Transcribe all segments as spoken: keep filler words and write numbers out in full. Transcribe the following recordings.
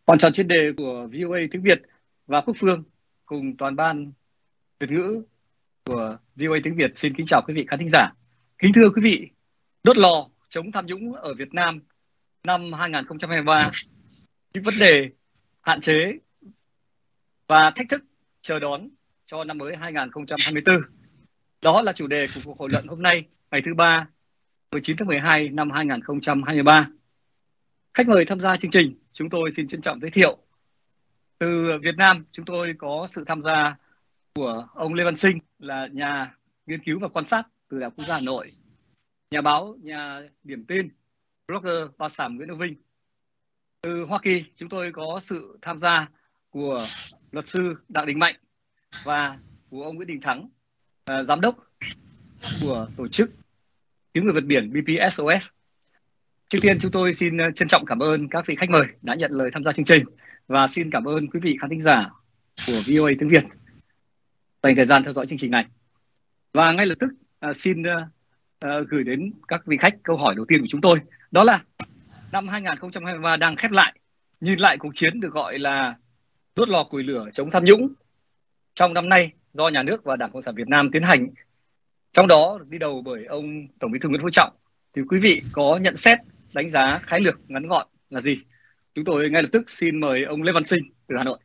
Hoàn tròn chuyên đề của vê o a tiếng Việt và Quốc Phương cùng toàn ban Việt ngữ của vê o a tiếng Việt xin kính chào quý vị khán thính giả. Kính thưa quý vị, đốt lò chống tham nhũng ở Việt Nam năm hai nghìn không trăm hai mươi ba, những vấn đề, hạn chế và thách thức chờ đón cho năm mới hai nghìn không trăm hai mươi tư. Đó là chủ đề của cuộc hội luận hôm nay, ngày thứ ba, mười chín tháng mười hai năm hai nghìn không trăm hai mươi ba. Khách mời tham gia chương trình, chúng tôi xin trân trọng giới thiệu. Từ Việt Nam, chúng tôi có sự tham gia của ông Lê Văn Sinh, là nhà nghiên cứu và quan sát từ Đại học Quốc gia Hà Nội, nhà báo, nhà điểm tin, blogger Ba Sảm Nguyễn Đức Vinh. Từ Hoa Kỳ, chúng tôi có sự tham gia của luật sư Đặng Đình Mạnh và của ông Nguyễn Đình Thắng, uh, giám đốc của tổ chức Cứu người vượt biển bê pê ét o ét. Trước tiên, chúng tôi xin trân trọng cảm ơn các vị khách mời đã nhận lời tham gia chương trình và xin cảm ơn quý vị khán thính giả của vê o a tiếng Việt dành thời gian theo dõi chương trình này. Và ngay lập tức uh, xin uh, uh, gửi đến các vị khách câu hỏi đầu tiên của chúng tôi. Đó là năm hai nghìn không trăm hai mươi ba đang khép lại, nhìn lại cuộc chiến được gọi là đốt lò củi lửa chống tham nhũng trong năm nay do Nhà nước và Đảng Cộng sản Việt Nam tiến hành, trong đó được đi đầu bởi ông Tổng Bí thư Nguyễn Phú Trọng. Thì quý vị có nhận xét, đánh giá khái lược ngắn gọn là gì? Chúng tôi ngay lập tức xin mời ông Lê Văn Sinh từ Hà Nội.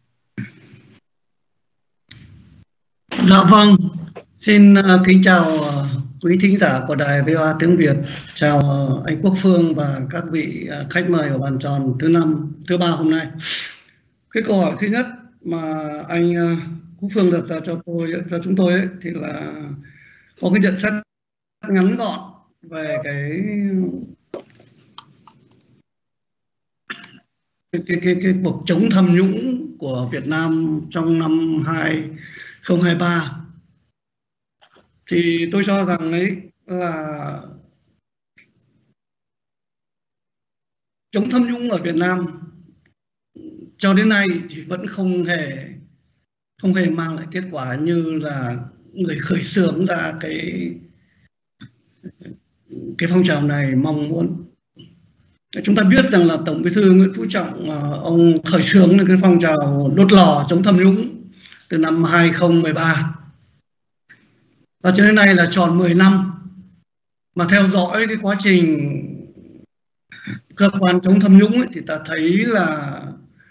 Dạ vâng, xin uh, kính chào uh, quý thính giả của đài vê o a tiếng Việt, chào uh, anh Quốc Phương và các vị uh, khách mời ở bàn tròn thứ năm, thứ ba hôm nay. Cái câu hỏi thứ nhất mà anh uh, Quốc Phương đặt ra cho tôi, cho chúng tôi ấy, thì là có cái nhận xét ngắn gọn về cái cái cái cái, cái cuộc chống tham nhũng của Việt Nam trong năm hai không hai ba. Thì tôi cho rằng ấy là chống tham nhũng ở Việt Nam cho đến nay thì vẫn không hề không hề mang lại kết quả như là người khởi xướng ra cái cái phong trào này mong muốn. Chúng ta biết rằng là Tổng Bí thư Nguyễn Phú Trọng ông khởi xướng cái phong trào đốt lò chống tham nhũng từ năm hai không một ba. Và cho đến nay là tròn mười năm. Mà theo dõi cái quá trình cơ quan chống tham nhũng ấy, thì ta thấy là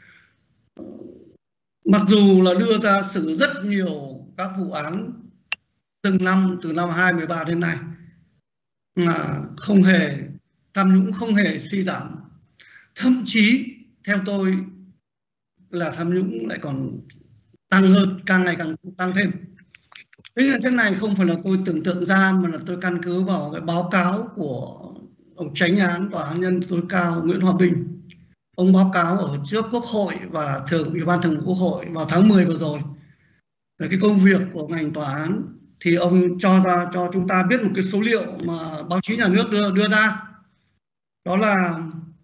mặc dù là đưa ra xử rất nhiều các vụ án từng năm từ năm hai không một ba đến nay, mà không hề tham nhũng không hề suy giảm, thậm chí theo tôi là tham nhũng lại còn tăng hơn, càng ngày càng tăng thêm. Thế nên cái này không phải là tôi tưởng tượng ra, mà là tôi căn cứ vào cái báo cáo của ông Chánh án Tòa án Nhân tối cao Nguyễn Hòa Bình. Ông báo cáo ở trước Quốc hội và thường Ủy ban Thường vụ Quốc hội vào tháng mười vừa rồi về cái công việc của ngành tòa án. Thì ông cho ra cho chúng ta biết một cái số liệu mà báo chí nhà nước đưa, đưa ra. Đó là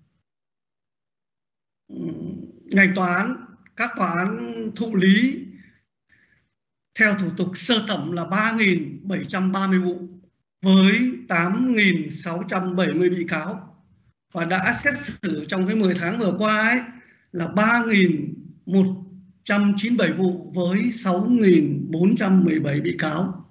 ngành tòa án, các tòa án thụ lý theo thủ tục sơ thẩm là ba nghìn bảy trăm ba mươi vụ với tám nghìn sáu trăm bảy mươi bị cáo, và đã xét xử trong cái mười tháng vừa qua ấy là ba nghìn một trăm chín mươi bảy vụ với sáu nghìn bốn trăm mười bảy bị cáo.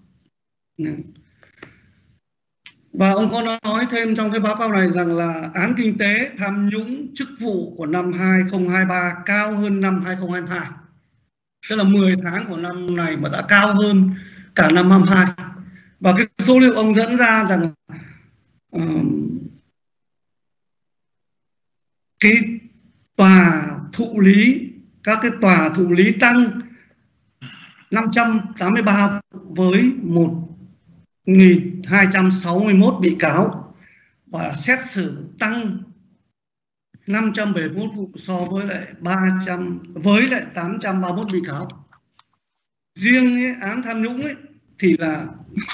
Và ông có nói thêm trong cái báo cáo này rằng là án kinh tế tham nhũng chức vụ của năm hai không hai ba cao hơn năm hai không hai hai. Tức là mười tháng của năm này mà đã cao hơn cả năm hai hai. Và cái số liệu ông dẫn ra rằng uh, cái tòa thụ lý, các cái tòa thụ lý tăng năm trăm tám mươi ba với một nghìn hai trăm sáu mươi mốt bị cáo, và xét xử tăng năm trăm bảy mươi mốt vụ so với lại ba trăm với lại tám trăm ba mươi mốt bị cáo. Riêng ấy, án tham nhũng ấy, thì là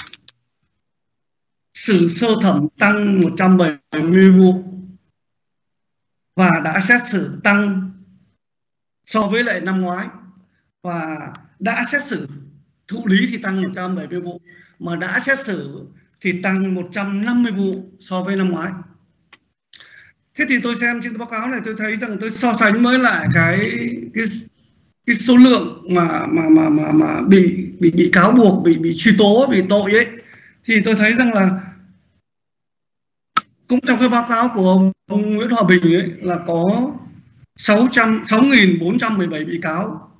xử sơ thẩm tăng một trăm bảy mươi vụ và đã xét xử tăng so với lại năm ngoái, và đã xét xử thụ lý thì tăng một trăm bảy mươi vụ, mà đã xét xử thì tăng một trăm năm mươi vụ so với năm ngoái. Thế Thế thì tôi xem trên báo cáo này, tôi thấy rằng tôi so sánh với lại cái cái cái số lượng mà mà mà mà mà bị bị bị cáo buộc, bị bị truy tố, bị tội ấy, thì tôi thấy rằng là cũng trong cái báo cáo của ông, ông Nguyễn Hòa Bình ấy là có sáu nghìn bốn trăm mười bảy bị cáo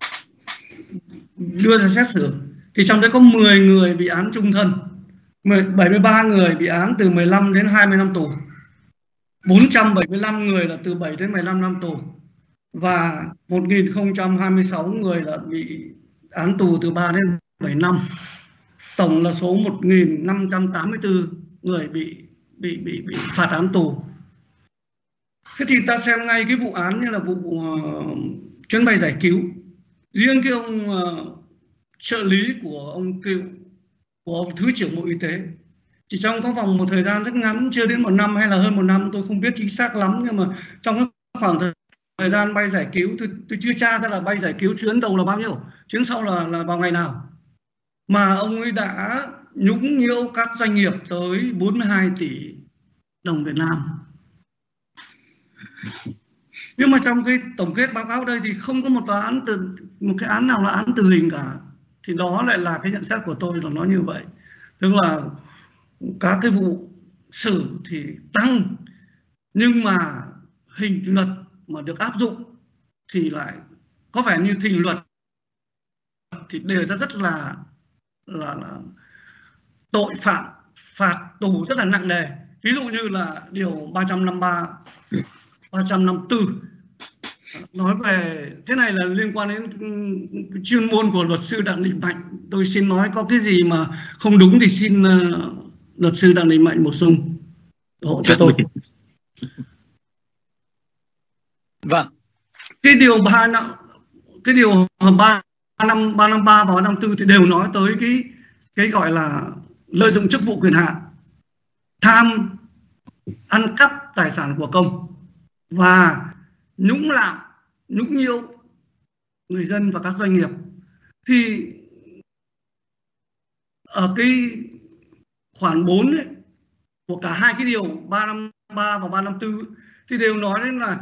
đưa ra xét xử, thì trong đấy có mười người bị án chung thân, bảy mươi ba người bị án từ mười lăm đến hai mươi năm tù, bốn trăm bảy mươi lăm người là từ bảy đến mười lăm năm tù, và một nghìn không trăm hai mươi sáu người là bị án tù từ ba đến bảy năm. Tổng là số một nghìn năm trăm tám mươi tư người bị bị bị bị phạt án tù. Thế thì ta xem ngay cái vụ án như là vụ uh, chuyến bay giải cứu. Riêng cái ông uh, trợ lý của ông cựu của ông Thứ trưởng Bộ Y tế, chỉ trong có vòng một thời gian rất ngắn, chưa đến một năm hay là hơn một năm, tôi không biết chính xác lắm, nhưng mà trong cái khoảng thời, thời gian bay giải cứu, tôi, tôi chưa tra ra là bay giải cứu chuyến đầu là bao nhiêu, chuyến sau là, là vào ngày nào, mà ông ấy đã nhũng nhiễu các doanh nghiệp tới bốn mươi hai tỷ đồng Việt Nam. Nhưng mà trong cái tổng kết báo cáo đây thì không có một tòa án từ một cái án nào là án tử hình cả. Thì đó lại là cái nhận xét của tôi là nó như vậy. Tức là các cái vụ xử thì tăng, nhưng mà hình luật mà được áp dụng thì lại có vẻ như hình luật thì đề ra rất là là, là tội phạm phạt tù rất là nặng nề. Ví dụ như là điều ba trăm năm mươi ba, ba trăm năm mươi tư nói về cái này là liên quan đến chuyên môn của luật sư Đặng Đình Mạnh. Tôi xin nói có cái gì mà không đúng thì xin uh, luật sư Đặng Đình Mạnh bổ sung hộ cho tôi. Vâng. Cái điều ba năm cái điều ba năm ba năm ba và ba năm tư thì đều nói tới cái cái gọi là lợi dụng chức vụ quyền hạn, tham ăn cắp tài sản của công và nhũng lạm, nhũng nhiễu người dân và các doanh nghiệp. Thì ở cái khoản bốn ấy, của cả hai cái điều ba năm ba và ba năm tư thì đều nói đến là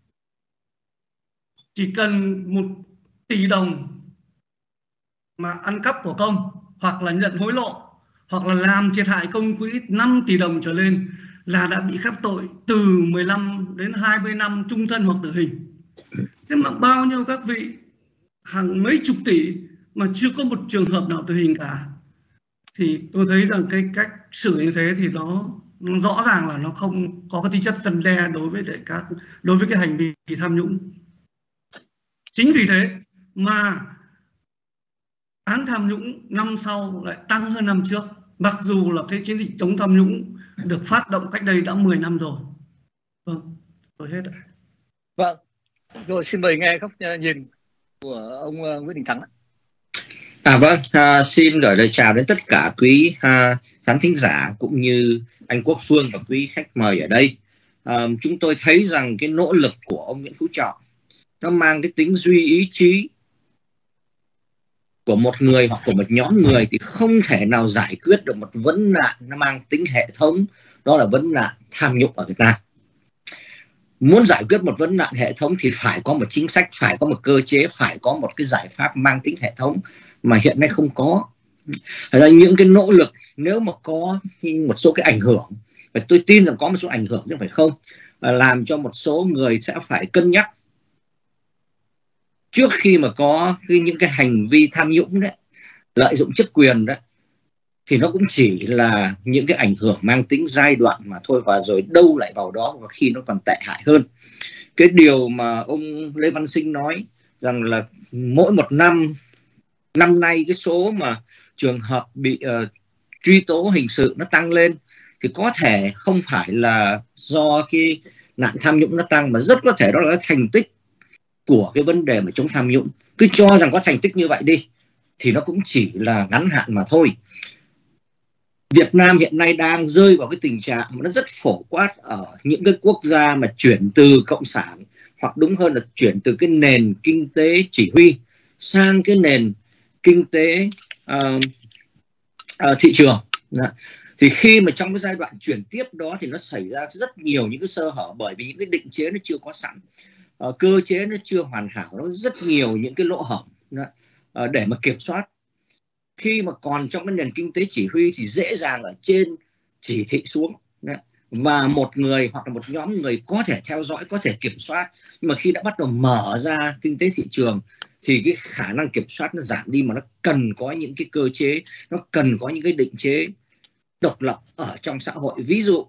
chỉ cần một tỷ đồng mà ăn cắp của công, hoặc là nhận hối lộ, hoặc là làm thiệt hại công quỹ năm tỷ đồng trở lên là đã bị khép tội từ mười lăm đến hai mươi năm chung thân hoặc tử hình. Thế mà bao nhiêu các vị hàng mấy chục tỷ mà chưa có một trường hợp nào tử hình cả, thì tôi thấy rằng cái cách xử như thế thì nó, nó rõ ràng là nó không có cái tính chất răn đe đối với để các đối với cái hành vi tham nhũng. Chính vì thế mà án tham nhũng năm sau lại tăng hơn năm trước, mặc dù là cái chiến dịch chống tham nhũng được phát động cách đây đã mười năm rồi. Vâng, tôi hết rồi. Vâng, rồi xin mời nghe góc nhìn của ông Nguyễn Đình Thắng. À vâng, à, xin gửi lời chào đến tất cả quý à, khán thính giả cũng như anh Quốc Phương và quý khách mời ở đây. À, chúng tôi thấy rằng cái nỗ lực của ông Nguyễn Phú Trọng nó mang cái tính duy ý chí của một người hoặc của một nhóm người thì không thể nào giải quyết được một vấn nạn nó mang tính hệ thống, đó là vấn nạn tham nhũng ở Việt Nam. Muốn giải quyết một vấn nạn hệ thống thì phải có một chính sách, phải có một cơ chế, phải có một cái giải pháp mang tính hệ thống mà hiện nay không có. Thật ra những cái nỗ lực nếu mà có một số cái ảnh hưởng, và tôi tin rằng có một số ảnh hưởng chứ không phải không, làm cho một số người sẽ phải cân nhắc trước khi mà có những cái hành vi tham nhũng đấy, lợi dụng chức quyền đấy, thì nó cũng chỉ là những cái ảnh hưởng mang tính giai đoạn mà thôi, và rồi đâu lại vào đó, và khi nó còn tệ hại hơn. Cái điều mà ông Lê Văn Sinh nói rằng là mỗi một năm, năm nay cái số mà trường hợp bị uh, truy tố hình sự nó tăng lên, thì có thể không phải là do cái nạn tham nhũng nó tăng, mà rất có thể đó là cái thành tích của cái vấn đề mà chống tham nhũng. Cứ cho rằng có thành tích như vậy đi thì nó cũng chỉ là ngắn hạn mà thôi. Việt Nam hiện nay đang rơi vào cái tình trạng mà nó rất phổ quát ở những cái quốc gia mà chuyển từ cộng sản, hoặc đúng hơn là chuyển từ cái nền kinh tế chỉ huy sang cái nền kinh tế uh, uh, thị trường. Thì khi mà trong cái giai đoạn chuyển tiếp đó thì nó xảy ra rất nhiều những cái sơ hở, bởi vì những cái định chế nó chưa có sẵn, uh, cơ chế nó chưa hoàn hảo, nó rất nhiều những cái lỗ hổng uh, để mà kiểm soát. Khi mà còn trong cái nền kinh tế chỉ huy thì dễ dàng ở trên chỉ thị xuống, và một người hoặc là một nhóm người có thể theo dõi, có thể kiểm soát. Nhưng mà khi đã bắt đầu mở ra kinh tế thị trường thì cái khả năng kiểm soát nó giảm đi, mà nó cần có những cái cơ chế, nó cần có những cái định chế độc lập ở trong xã hội. Ví dụ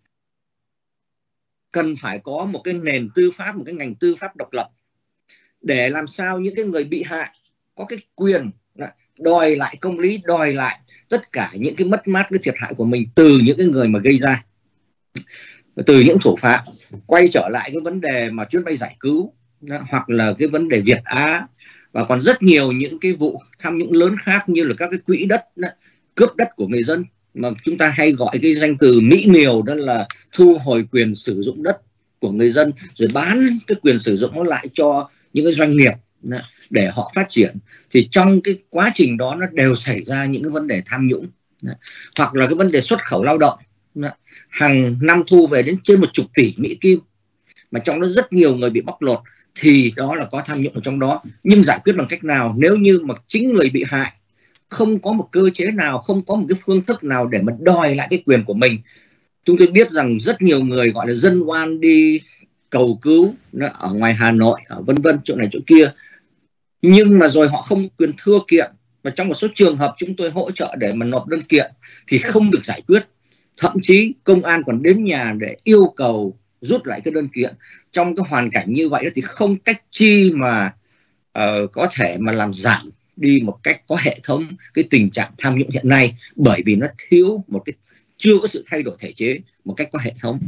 cần phải có một cái nền tư pháp, một cái ngành tư pháp độc lập, để làm sao những cái người bị hại có cái quyền đòi lại công lý, đòi lại tất cả những cái mất mát, cái thiệt hại của mình từ những cái người mà gây ra, từ những thủ phạm. Quay trở lại cái vấn đề mà chuyến bay giải cứu, hoặc là cái vấn đề Việt Á, và còn rất nhiều những cái vụ tham nhũng lớn khác, như là các cái quỹ đất, cướp đất của người dân, mà chúng ta hay gọi cái danh từ mỹ miều đó là thu hồi quyền sử dụng đất của người dân, rồi bán cái quyền sử dụng nó lại cho những cái doanh nghiệp để họ phát triển. Thì trong cái quá trình đó nó đều xảy ra những cái vấn đề tham nhũng. Hoặc là cái vấn đề xuất khẩu lao động, hàng năm thu về đến trên một chục tỷ Mỹ Kim, mà trong đó rất nhiều người bị bóc lột, thì đó là có tham nhũng ở trong đó. Nhưng giải quyết bằng cách nào nếu như mà chính người bị hại không có một cơ chế nào, không có một cái phương thức nào để mà đòi lại cái quyền của mình? Chúng tôi biết rằng rất nhiều người gọi là dân oan đi cầu cứu ở ngoài Hà Nội, ở vân vân, chỗ này chỗ kia, nhưng mà rồi họ không quyền thưa kiện, và trong một số trường hợp chúng tôi hỗ trợ để mà nộp đơn kiện thì không được giải quyết. Thậm chí công an còn đến nhà để yêu cầu rút lại cái đơn kiện. Trong cái hoàn cảnh như vậy thì không cách chi mà uh, có thể mà làm giảm đi một cách có hệ thống cái tình trạng tham nhũng hiện nay, bởi vì nó thiếu một cái, chưa có sự thay đổi thể chế một cách có hệ thống.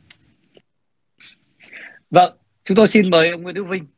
Vâng, chúng tôi xin mời ông Nguyễn Đức Vinh.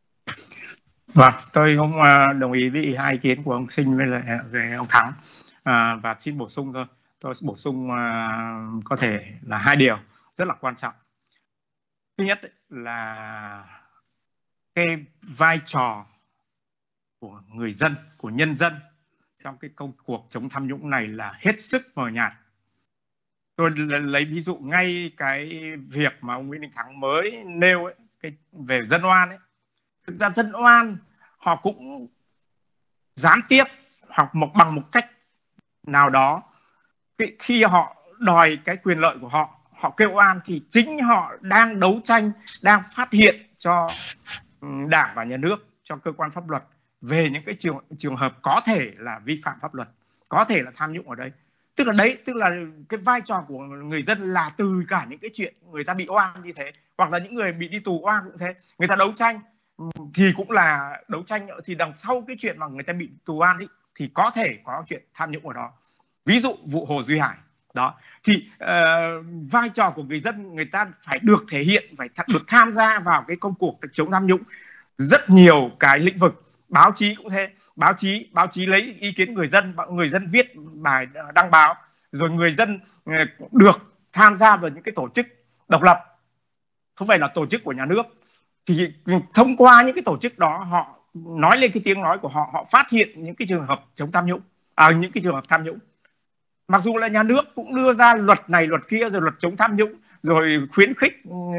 Vâng, tôi cũng đồng ý với hai ý kiến của ông Sinh với lại về ông Thắng, à, và xin bổ sung thôi. Tôi bổ sung uh, có thể là hai điều rất là quan trọng. Thứ nhất là cái vai trò của người dân, của nhân dân trong cái công cuộc chống tham nhũng này là hết sức mờ nhạt. Tôi lấy ví dụ ngay cái việc mà ông Nguyễn Đình Thắng mới nêu ấy, cái về dân oan ấy. Thực ra dân oan họ cũng gián tiếp hoặc một bằng một cách nào đó, cái, khi họ đòi cái quyền lợi của họ, họ kêu oan, thì chính họ đang đấu tranh, đang phát hiện cho Đảng và Nhà nước, cho cơ quan pháp luật về những cái trường, trường hợp có thể là vi phạm pháp luật, có thể là tham nhũng ở đây. Tức là đấy, tức là cái vai trò của người dân là từ cả những cái chuyện người ta bị oan như thế, hoặc là những người bị đi tù oan cũng thế, người ta đấu tranh thì cũng là đấu tranh, thì đằng sau cái chuyện mà người ta bị tù oan ấy, thì có thể có chuyện tham nhũng ở đó. Ví dụ vụ Hồ Duy Hải đó, thì uh, vai trò của người dân, người ta phải được thể hiện, phải được tham gia vào cái công cuộc chống tham nhũng rất nhiều cái lĩnh vực. Báo chí cũng thế, báo chí báo chí lấy ý kiến người dân, người dân viết bài đăng báo, rồi người dân được tham gia vào những cái tổ chức độc lập, không phải là tổ chức của nhà nước, thì thông qua những cái tổ chức đó, họ nói lên cái tiếng nói của họ, họ phát hiện những cái trường hợp chống tham nhũng, à, những cái trường hợp tham nhũng. Mặc dù là nhà nước cũng đưa ra luật này luật kia, rồi luật chống tham nhũng, rồi khuyến khích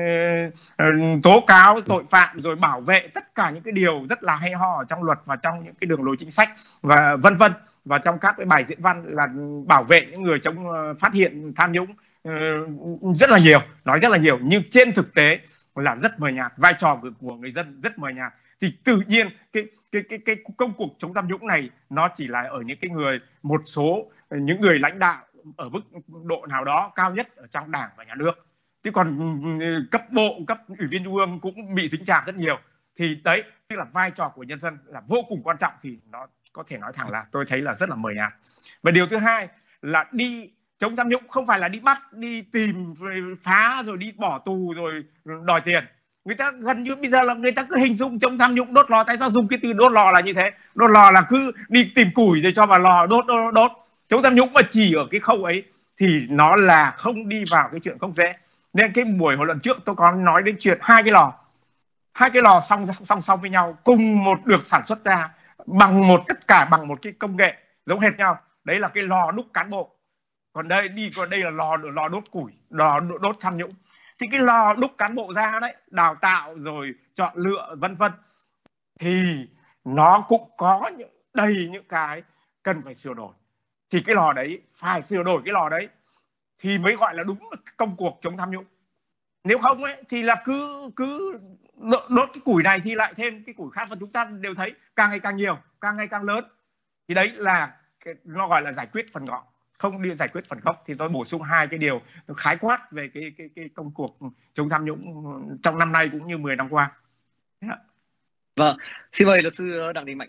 uh, tố cáo tội phạm, rồi bảo vệ tất cả những cái điều rất là hay ho ở trong luật và trong những cái đường lối chính sách và vân vân, và trong các cái bài diễn văn là bảo vệ những người chống uh, phát hiện tham nhũng uh, rất là nhiều, nói rất là nhiều, nhưng trên thực tế là rất mờ nhạt, vai trò của, của người dân rất mờ nhạt. Thì tự nhiên cái cái cái cái công cuộc chống tham nhũng này nó chỉ là ở những cái người, một số những người lãnh đạo ở mức độ nào đó cao nhất ở trong Đảng và Nhà nước. Chứ còn cấp bộ, cấp ủy viên trung ương cũng bị dính chạm rất nhiều. Thì đấy, tức là vai trò của nhân dân là vô cùng quan trọng, thì nó có thể nói thẳng là tôi thấy là rất là mờ nhạt. Và điều thứ hai là đi chống tham nhũng không phải là đi bắt, đi tìm, rồi phá, rồi đi bỏ tù, rồi đòi tiền. Người ta gần như bây giờ là người ta cứ hình dung chống tham nhũng đốt lò. Tại sao dùng cái từ đốt lò là như thế? Đốt lò là cứ đi tìm củi rồi cho vào lò đốt đốt đốt. Chống tham nhũng mà chỉ ở cái khâu ấy thì nó là không đi vào cái chuyện không dễ. Nên cái buổi hồi lần trước tôi có nói đến chuyện hai cái lò, hai cái lò song song song với nhau, cùng một được sản xuất ra bằng một tất cả bằng một cái công nghệ giống hệt nhau. Đấy là cái lò đúc cán bộ. còn đây đi còn đây là lò lò đốt củi, lò đốt tham nhũng. Thì cái lò đúc cán bộ ra đấy, đào tạo rồi chọn lựa vân vân, thì nó cũng có những đầy những cái cần phải sửa đổi. Thì cái lò đấy phải sửa đổi, cái lò đấy thì mới gọi là đúng công cuộc chống tham nhũng. Nếu không ấy thì là cứ cứ đốt cái củi này thì lại thêm cái củi khác, và chúng ta đều thấy càng ngày càng nhiều, càng ngày càng lớn. Thì đấy là cái, nó gọi là giải quyết phần ngọn, không đi giải quyết phần gốc. Thì tôi bổ sung hai cái điều nó khái quát về cái cái cái công cuộc chống tham nhũng trong năm nay cũng như mười năm qua. Yeah. Vâng, xin mời luật sư Đặng Đình Mạnh.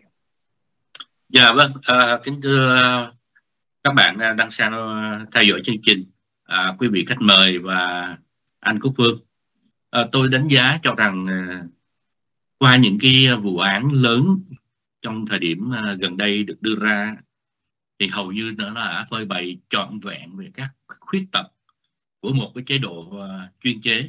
Dạ vâng, à, kính thưa các bạn đang xem theo dõi chương trình, à, quý vị khách mời và anh Quốc Vương. À, tôi đánh giá cho rằng à, qua những cái vụ án lớn trong thời điểm à, gần đây được đưa ra thì hầu như nó là phơi bày trọn vẹn về các khuyết tật của một cái chế độ uh, chuyên chế.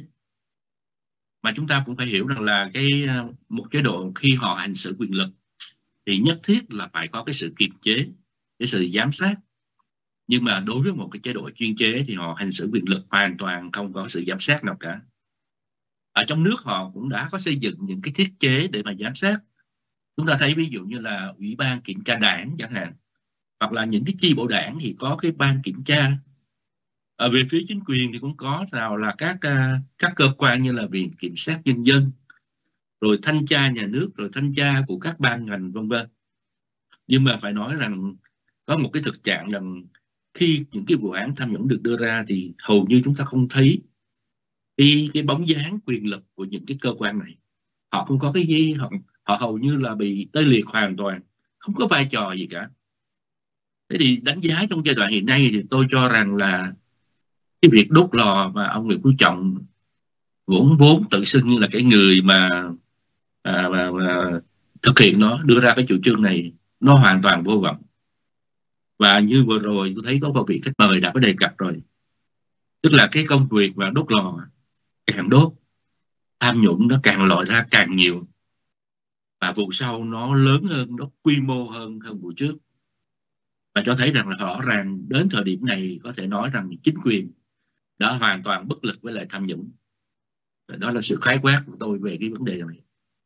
Mà chúng ta cũng phải hiểu rằng là cái uh, một chế độ khi họ hành xử quyền lực thì nhất thiết là phải có cái sự kiềm chế, cái sự giám sát. Nhưng mà đối với một cái chế độ chuyên chế thì họ hành xử quyền lực hoàn toàn không có sự giám sát nào cả. Ở trong nước họ cũng đã có xây dựng những cái thiết chế để mà giám sát. Chúng ta thấy ví dụ như là Ủy ban Kiểm tra Đảng chẳng hạn, hoặc là những cái chi bộ đảng thì có cái ban kiểm tra. Ở về phía chính quyền thì cũng có, nào là các uh, các cơ quan như là Viện Kiểm sát Nhân dân, rồi thanh tra nhà nước, rồi thanh tra của các ban ngành vân vân. Nhưng mà phải nói rằng có một cái thực trạng rằng khi những cái vụ án tham nhũng được đưa ra thì hầu như chúng ta không thấy cái, cái bóng dáng quyền lực của những cái cơ quan này. Họ không có cái gì, họ, họ hầu như là bị tê liệt hoàn toàn, không có vai trò gì cả. Thế thì đánh giá trong giai đoạn hiện nay thì tôi cho rằng là cái việc đốt lò mà ông Nguyễn Phú Trọng vốn vốn tự xưng như là cái người mà, à, mà, mà thực hiện nó, đưa ra cái chủ trương này, nó hoàn toàn vô vọng. Và như vừa rồi tôi thấy có một vị khách mời đã có đề cập rồi, tức là cái công việc và đốt lò càng đốt, tham nhũng nó càng lòi ra càng nhiều, và vụ sau nó lớn hơn, nó quy mô hơn hơn vụ trước. Và cho thấy rằng là rõ ràng đến thời điểm này có thể nói rằng chính quyền đã hoàn toàn bất lực với lại tham nhũng. Và đó là sự khái quát của tôi về cái vấn đề này.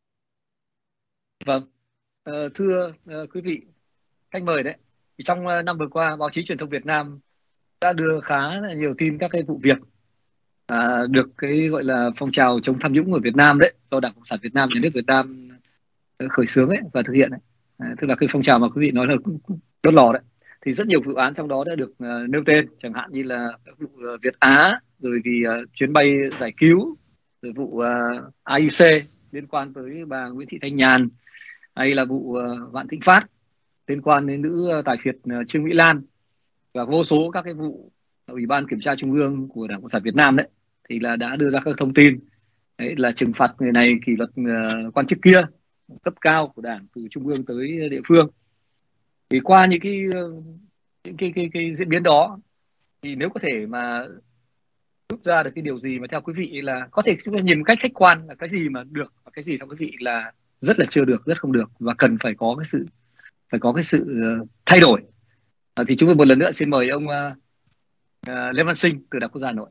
Vâng, à, thưa à, quý vị khách mời đấy, thì trong năm vừa qua báo chí truyền thông Việt Nam đã đưa khá là nhiều tin các cái vụ việc à, được cái gọi là phong trào chống tham nhũng ở Việt Nam đấy, do Đảng Cộng sản Việt Nam, nhà nước Việt Nam khởi xướng ấy và thực hiện đấy. À, tức là cái phong trào mà quý vị nói là đốt lò đấy. Thì rất nhiều vụ án trong đó đã được uh, nêu tên, chẳng hạn như là vụ uh, Việt Á, rồi vì uh, chuyến bay giải cứu, rồi vụ uh, a i xê liên quan tới bà Nguyễn Thị Thanh Nhàn, hay là vụ uh, Vạn Thịnh Phát liên quan đến nữ uh, tài phiệt uh, Trương Mỹ Lan, và vô số các cái vụ Ủy ban Kiểm tra Trung ương của Đảng Cộng sản Việt Nam đấy, thì là đã đưa ra các thông tin đấy, là trừng phạt người này, kỷ luật uh, quan chức kia, cấp cao của Đảng từ trung ương tới địa phương. Thì qua những cái những cái, cái, cái diễn biến đó, thì nếu có thể mà rút ra được cái điều gì mà theo quý vị là có thể chúng ta nhìn một cách khách quan là cái gì mà được và cái gì theo quý vị là rất là chưa được, rất không được, và cần phải có cái sự phải có cái sự thay đổi. À, thì chúng tôi một lần nữa xin mời ông uh, uh, Lê Văn Sinh từ Đại học Quốc gia Hà Nội.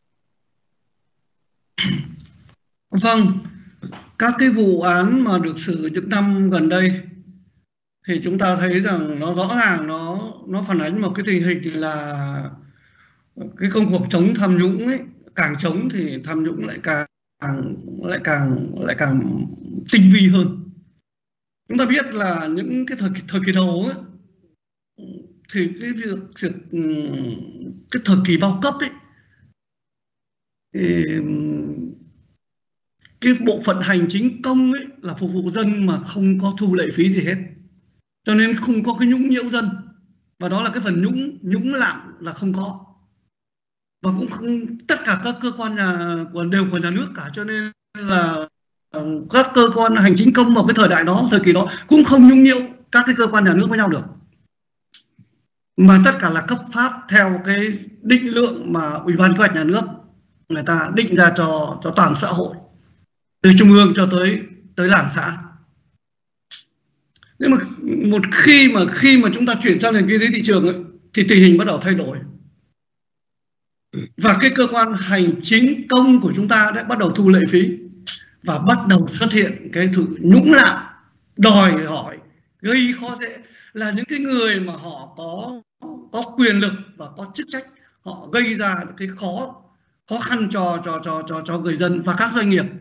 Vâng, các cái vụ án mà được xử những năm gần đây thì chúng ta thấy rằng nó rõ ràng nó nó phản ánh một cái tình hình là cái công cuộc chống tham nhũng ấy, càng chống thì tham nhũng lại càng lại càng lại càng tinh vi hơn. Chúng ta biết là những cái thời thời kỳ đầu ấy, thì cái việc việc cái thời kỳ bao cấp ấy, thì cái bộ phận hành chính công ấy là phục vụ dân mà không có thu lệ phí gì hết, cho nên không có cái nhũng nhiễu dân, và đó là cái phần nhũng nhũng lạm là không có, và cũng không, tất cả các cơ quan nhà đều của nhà nước cả, cho nên là các cơ quan hành chính công vào cái thời đại đó, thời kỳ đó cũng không nhũng nhiễu các cái cơ quan nhà nước với nhau được, mà tất cả là cấp phát theo cái định lượng mà Ủy ban Kế hoạch Nhà nước người ta định ra cho cho toàn xã hội, từ trung ương cho tới tới làng xã. Nhưng mà một khi mà khi mà chúng ta chuyển sang nền kinh tế thị trường ấy, thì tình hình bắt đầu thay đổi. và cái cơ quan hành chính công của chúng ta đã bắt đầu thu lệ phí và bắt đầu xuất hiện cái sự nhũng lạm, đòi hỏi, gây khó dễ, là những cái người mà họ có có quyền lực và có chức trách, họ gây ra cái khó khó khăn cho cho cho cho cho người dân và các doanh nghiệp.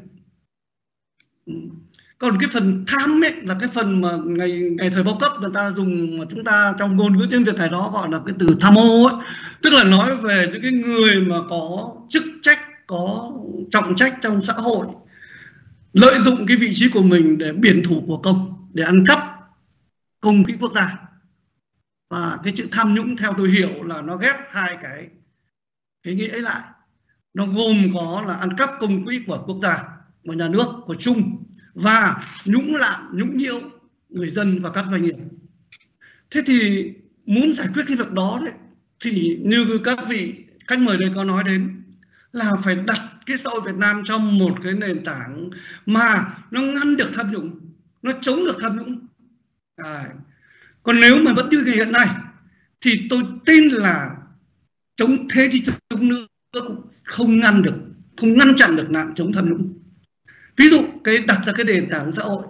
Còn cái phần tham ấy là cái phần mà ngày ngày thời bao cấp người ta dùng, mà chúng ta trong ngôn ngữ tiếng Việt này đó gọi là cái từ tham ô ấy, tức là nói về những cái người mà có chức trách, có trọng trách trong xã hội, lợi dụng cái vị trí của mình để biển thủ của công, để ăn cắp công quỹ quốc gia. Và cái chữ tham nhũng theo tôi hiểu là nó ghép hai cái cái nghĩa ấy lại. Nó gồm có là ăn cắp công quỹ của quốc gia, của nhà nước, của chung, và nhũng lạm, nhũng nhiễu người dân và các doanh nghiệp. Thế thì muốn giải quyết cái việc đó đấy, thì như các vị khách mời đây có nói đến, là phải đặt cái xã hội Việt Nam trong một cái nền tảng mà nó ngăn được tham nhũng, nó chống được tham nhũng. À, còn nếu mà vẫn như ngày hiện nay thì tôi tin là chống thế thì chống nữa cũng không ngăn được, không ngăn chặn được nạn chống tham nhũng. Ví dụ cái đặt ra cái nền tảng xã hội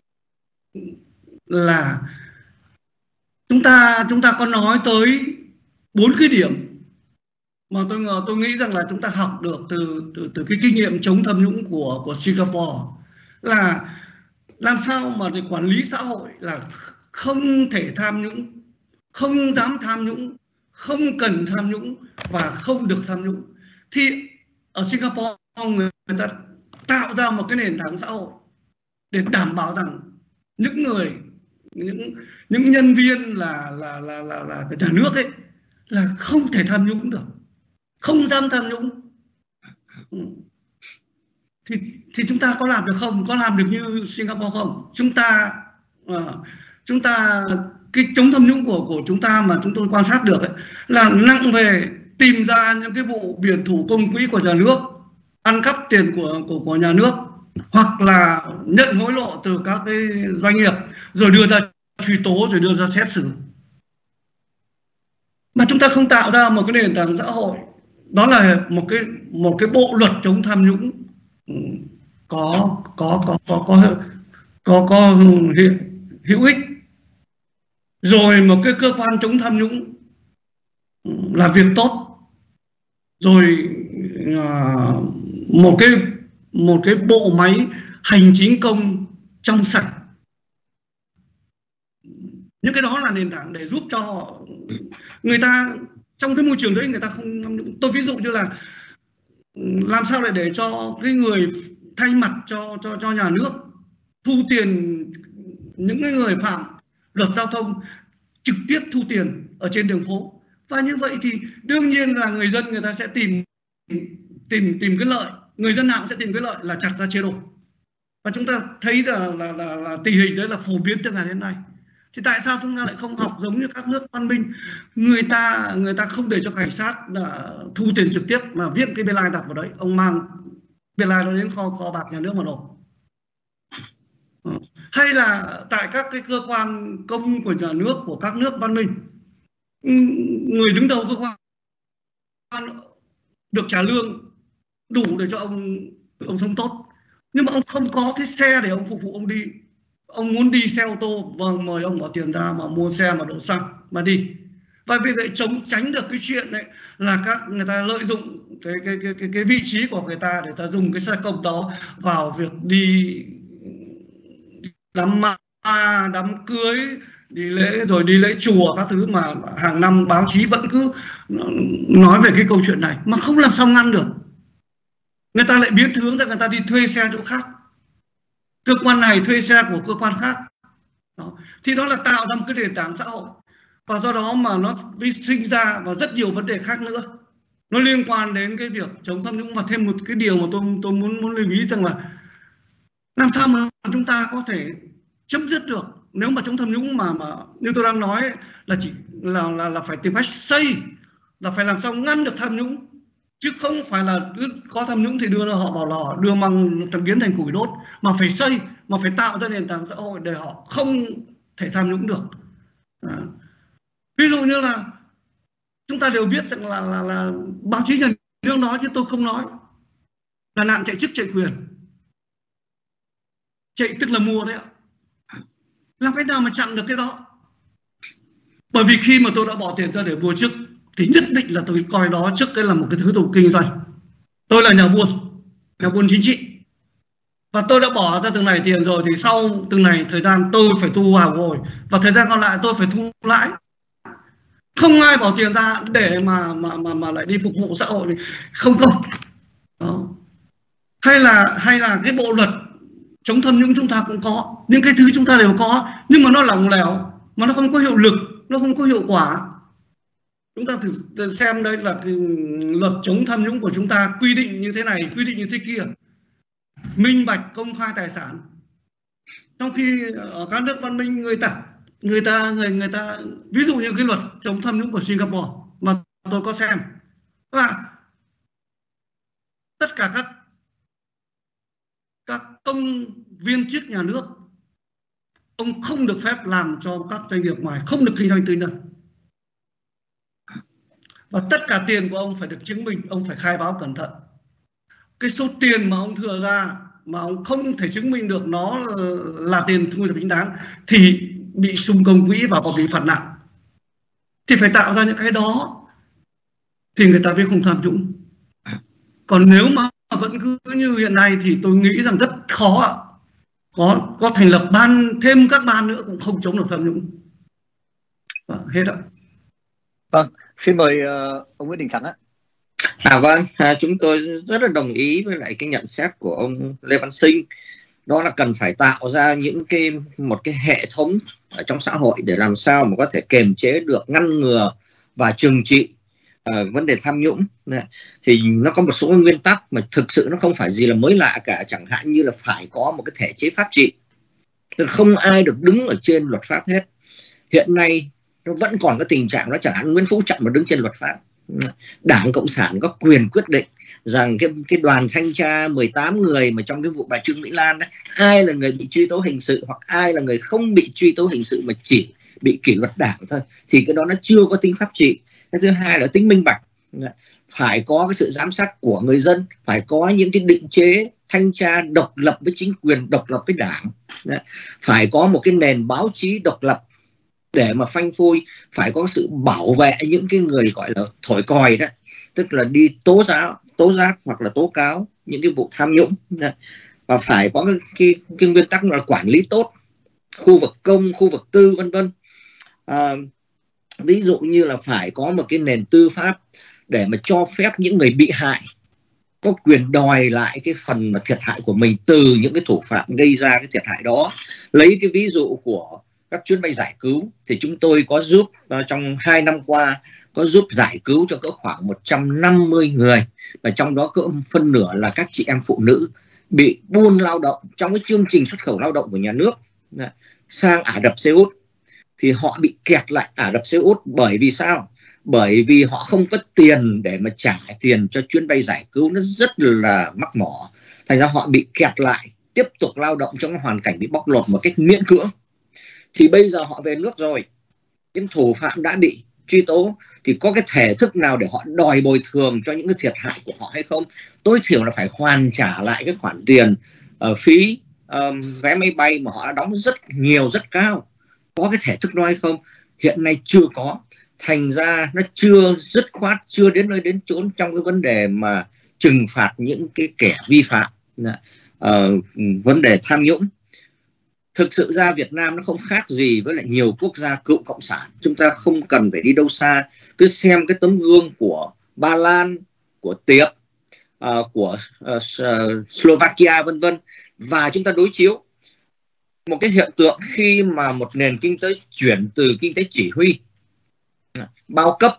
là chúng ta chúng ta có nói tới bốn cái điểm mà tôi tôi nghĩ rằng là chúng ta học được từ từ từ cái kinh nghiệm chống tham nhũng của của Singapore, là làm sao mà để quản lý xã hội là không thể tham nhũng, không dám tham nhũng, không cần tham nhũng và không được tham nhũng. Thì ở Singapore người ta tạo ra một cái nền tảng xã hội để đảm bảo rằng những người, những những nhân viên là là là là là cái nhà nước ấy là không thể tham nhũng được, không dám tham nhũng. Thì thì chúng ta có làm được không? Có làm được như Singapore không? Chúng ta uh, chúng ta cái chống tham nhũng của của chúng ta mà chúng tôi quan sát được ấy, là nặng về tìm ra những cái vụ biển thủ công quỹ của nhà nước, ăn cắp tiền của của của nhà nước, hoặc là nhận hối lộ từ các cái doanh nghiệp rồi đưa ra truy tố, rồi đưa ra xét xử. Mà chúng ta không tạo ra một cái nền tảng xã hội, đó là một cái một cái bộ luật chống tham nhũng có có có có có có, có hữu, hữu ích, rồi một cái cơ quan chống tham nhũng làm việc tốt, rồi uh, một cái một cái bộ máy hành chính công trong sạch. Những cái đó là nền tảng để giúp cho người ta trong cái môi trường đấy người ta không tham nhũng. Tôi ví dụ như là làm sao để để cho cái người thay mặt cho cho cho nhà nước thu tiền, những cái người phạm luật giao thông trực tiếp thu tiền ở trên đường phố. Và như vậy thì đương nhiên là người dân người ta sẽ tìm tìm tìm cái lợi, người dân nào cũng sẽ tìm cái lợi là chặt ra chế độ. Và chúng ta thấy là là là, là tình hình đấy là phổ biến từ ngày đến nay. Thì tại sao chúng ta lại không học giống như các nước văn minh, người ta người ta không để cho cảnh sát là thu tiền trực tiếp mà viết cái biên lai đặt vào đấy, ông mang biên lai nó đến kho kho bạc nhà nước mà nộp. Hay là tại các cái cơ quan công của nhà nước, của các nước văn minh, người đứng đầu cơ quan được trả lương đủ để cho ông ông sống tốt, nhưng mà ông không có cái xe để ông phục vụ ông đi. Ông muốn đi xe ô tô, vâng, mời ông bỏ tiền ra mà mua xe mà đổ xăng mà đi. Và vì vậy chống tránh được cái chuyện đấy là các người ta lợi dụng cái cái cái cái, cái vị trí của người ta để ta dùng cái xe công đó vào việc đi đám ma, đám cưới, đi lễ, rồi đi lễ chùa các thứ mà hàng năm báo chí vẫn cứ nói về cái câu chuyện này mà không làm sao ngăn được. Người ta lại biến hướng ra, người ta đi thuê xe chỗ khác, cơ quan này thuê xe của cơ quan khác đó. Thì đó là tạo ra một cái nền tảng xã hội, và do đó mà nó sinh ra và rất nhiều vấn đề khác nữa, nó liên quan đến cái việc chống tham nhũng. Và thêm một cái điều mà tôi tôi muốn muốn lưu ý rằng là làm sao mà chúng ta có thể chấm dứt được nếu mà chống tham nhũng mà mà như tôi đang nói ấy, là chỉ là là là phải tìm cách xây, là phải làm sao ngăn được tham nhũng, chứ không phải là cứ có tham nhũng thì đưa họ vào lò, đưa măng thằng biến thành củi đốt, mà phải xây, mà phải tạo ra nền tảng xã hội để họ không thể tham nhũng được. À. Ví dụ như là chúng ta đều biết rằng là là, là báo chí nhà nước nói chứ tôi không nói, là nạn chạy chức chạy quyền. Chạy tức là mua đấy ạ. Làm cách nào mà chặn được cái đó? Bởi vì khi mà tôi đã bỏ tiền ra để mua chức thì nhất định là tôi coi đó trước cái là một cái thứ tôi kinh doanh. Tôi là nhà buôn, nhà buôn chính trị, và tôi đã bỏ ra từng này tiền rồi thì sau từng này thời gian tôi phải thu vào rồi, và thời gian còn lại tôi phải thu lãi. Không ai bỏ tiền ra để mà mà mà mà lại đi phục vụ xã hội, không không. Đó. Hay là hay là cái bộ luật chống tham nhũng chúng ta cũng có, những cái thứ chúng ta đều có, nhưng mà nó lỏng lẻo, mà nó không có hiệu lực, nó không có hiệu quả. Chúng ta thử xem đây là cái luật chống tham nhũng của chúng ta quy định như thế này, quy định như thế kia, minh bạch công khai tài sản. Trong khi ở các nước văn minh người ta người ta người người ta ví dụ như cái luật chống tham nhũng của Singapore mà tôi có xem, và tất cả các các công viên chức nhà nước, ông không được phép làm cho các doanh nghiệp ngoài, không được kinh doanh tư nhân, và tất cả tiền của ông phải được chứng minh, ông phải khai báo cẩn thận. Cái số tiền mà ông thừa ra mà ông không thể chứng minh được nó là tiền thu nhập chính đáng thì bị xung công quỹ và bị phạt nặng. Thì phải tạo ra những cái đó thì người ta mới không tham nhũng. Còn nếu mà vẫn cứ như hiện nay thì tôi nghĩ rằng rất khó ạ. Có có thành lập ban, thêm các ban nữa cũng không chống được tham nhũng. Và hết ạ. Vâng, xin mời uh, ông Nguyễn Đình Thắng ạ. À vâng, à, chúng tôi rất là đồng ý với lại cái nhận xét của ông Lê Văn Sinh. Đó là cần phải tạo ra những cái một cái hệ thống ở trong xã hội để làm sao mà có thể kiềm chế được, ngăn ngừa và trừng trị uh, vấn đề tham nhũng. Thì nó có một số nguyên tắc mà thực sự nó không phải gì là mới lạ cả, chẳng hạn như là phải có một cái thể chế pháp trị. Tức là không ai được đứng ở trên luật pháp hết. Hiện nay nó vẫn còn cái tình trạng đó, chẳng hạn Nguyễn Phú Trọng mà đứng trên luật pháp. Đảng Cộng sản có quyền quyết định rằng cái cái đoàn thanh tra mười tám người mà trong cái vụ bà Trương Mỹ Lan đấy, ai là người bị truy tố hình sự hoặc ai là người không bị truy tố hình sự mà chỉ bị kỷ luật đảng thôi, thì cái đó nó chưa có tính pháp trị. Cái thứ hai là tính minh bạch, phải có cái sự giám sát của người dân, phải có những cái định chế thanh tra độc lập với chính quyền, độc lập với đảng, phải có một cái nền báo chí độc lập để mà phanh phui, phải có sự bảo vệ những cái người gọi là thổi còi đó, tức là đi tố giáo, tố giác hoặc là tố cáo những cái vụ tham nhũng, và phải có cái, cái, cái nguyên tắc là quản lý tốt khu vực công, khu vực tư, vân vân. À, ví dụ như là phải có một cái nền tư pháp để mà cho phép những người bị hại có quyền đòi lại cái phần mà thiệt hại của mình từ những cái thủ phạm gây ra cái thiệt hại đó. Lấy cái ví dụ của các chuyến bay giải cứu thì chúng tôi có giúp uh, trong hai năm qua có giúp giải cứu cho cỡ khoảng một trăm năm mươi người, và trong đó cỡ phân nửa là các chị em phụ nữ bị buôn lao động trong cái chương trình xuất khẩu lao động của nhà nước sang Ả Rập Xê Út. Thì họ bị kẹt lại Ả Rập Xê Út bởi vì sao? Bởi vì họ không có tiền để mà trả tiền cho chuyến bay giải cứu, nó rất là mắc mỏ. Thành ra họ bị kẹt lại, tiếp tục lao động trong cái hoàn cảnh bị bóc lột một cách miễn cưỡng. Thì bây giờ họ về nước rồi, những thủ phạm đã bị truy tố, thì có cái thể thức nào để họ đòi bồi thường cho những cái thiệt hại của họ hay không? Tối thiểu là phải hoàn trả lại cái khoản tiền uh, phí um, vé máy bay mà họ đã đóng rất nhiều, rất cao. Có cái thể thức đó hay không? Hiện nay chưa có. Thành ra nó chưa dứt khoát, chưa đến nơi đến chốn trong cái vấn đề mà trừng phạt những cái kẻ vi phạm uh, vấn đề tham nhũng. Thực sự ra Việt Nam nó không khác gì với lại nhiều quốc gia cựu cộng sản. Chúng ta không cần phải đi đâu xa, cứ xem cái tấm gương của Ba Lan, của Tiệp, uh, của uh, Slovakia vân vân, và chúng ta đối chiếu một cái hiện tượng khi mà một nền kinh tế chuyển từ kinh tế chỉ huy bao cấp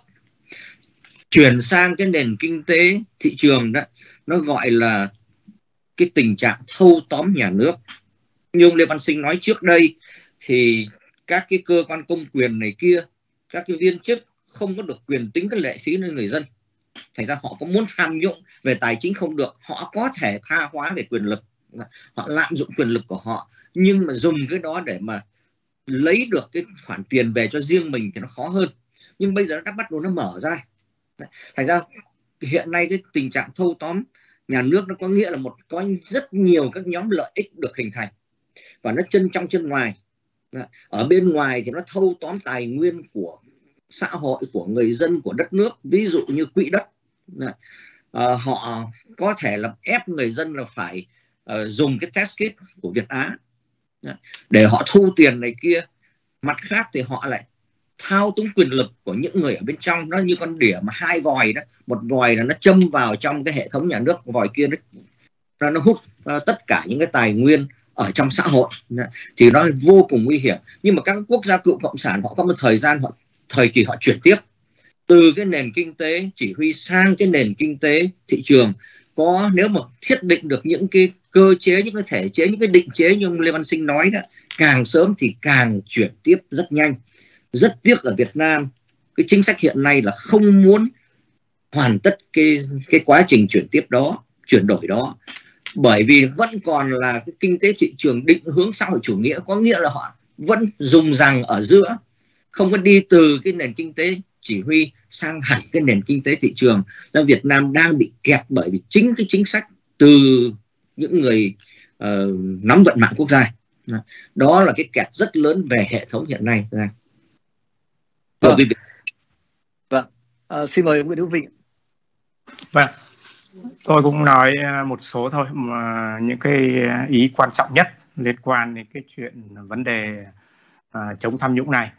chuyển sang cái nền kinh tế thị trường đó, nó gọi là cái tình trạng thâu tóm nhà nước. Như ông Lê Văn Sinh nói trước đây, thì các cái cơ quan công quyền này kia, các cái viên chức không có được quyền tính cái lệ phí lên người dân. Thành ra họ có muốn tham nhũng về tài chính không được, họ có thể tha hóa về quyền lực, họ lạm dụng quyền lực của họ, nhưng mà dùng cái đó để mà lấy được cái khoản tiền về cho riêng mình thì nó khó hơn. nhưng bây giờ nó đã bắt đầu nó mở ra. Thành ra hiện nay cái tình trạng thâu tóm nhà nước nó có nghĩa là một có rất nhiều các nhóm lợi ích được hình thành, và nó chân trong chân ngoài. Ở bên ngoài thì nó thâu tóm tài nguyên của xã hội, của người dân, của đất nước, ví dụ như quỹ đất. À, họ có thể là ép người dân là phải uh, dùng cái test kit của Việt Á để họ thu tiền này kia. Mặt khác thì họ lại thao túng quyền lực của những người ở bên trong. Nó như con đỉa mà hai vòi đó, một vòi là nó châm vào trong cái hệ thống nhà nước, vòi kia nó nó hút uh, tất cả những cái tài nguyên ở trong xã hội, thì nó vô cùng nguy hiểm. Nhưng mà các quốc gia cựu cộng sản họ có một thời gian, họ thời kỳ họ chuyển tiếp từ cái nền kinh tế chỉ huy sang cái nền kinh tế thị trường. Có nếu mà thiết định được những cái cơ chế, những cái thể chế, những cái định chế như ông Lê Văn Sinh nói đó, càng sớm thì càng chuyển tiếp rất nhanh. Rất tiếc ở Việt Nam cái chính sách hiện nay là không muốn hoàn tất cái cái quá trình chuyển tiếp đó, chuyển đổi đó, bởi vì vẫn còn là cái kinh tế thị trường định hướng xã hội chủ nghĩa, có nghĩa là họ vẫn dùng rằng ở giữa, không có đi từ cái nền kinh tế chỉ huy sang hẳn cái nền kinh tế thị trường. Nên Việt Nam đang bị kẹt bởi vì chính cái chính sách từ những người uh, nắm vận mạng quốc gia. Đó là cái kẹt rất lớn về hệ thống hiện nay. Vâng, vâng. À, xin mời ông Nguyễn Hữu Vinh. Vâng, tôi cũng nói một số thôi, mà những cái ý quan trọng nhất liên quan đến cái chuyện vấn đề uh, chống tham nhũng này.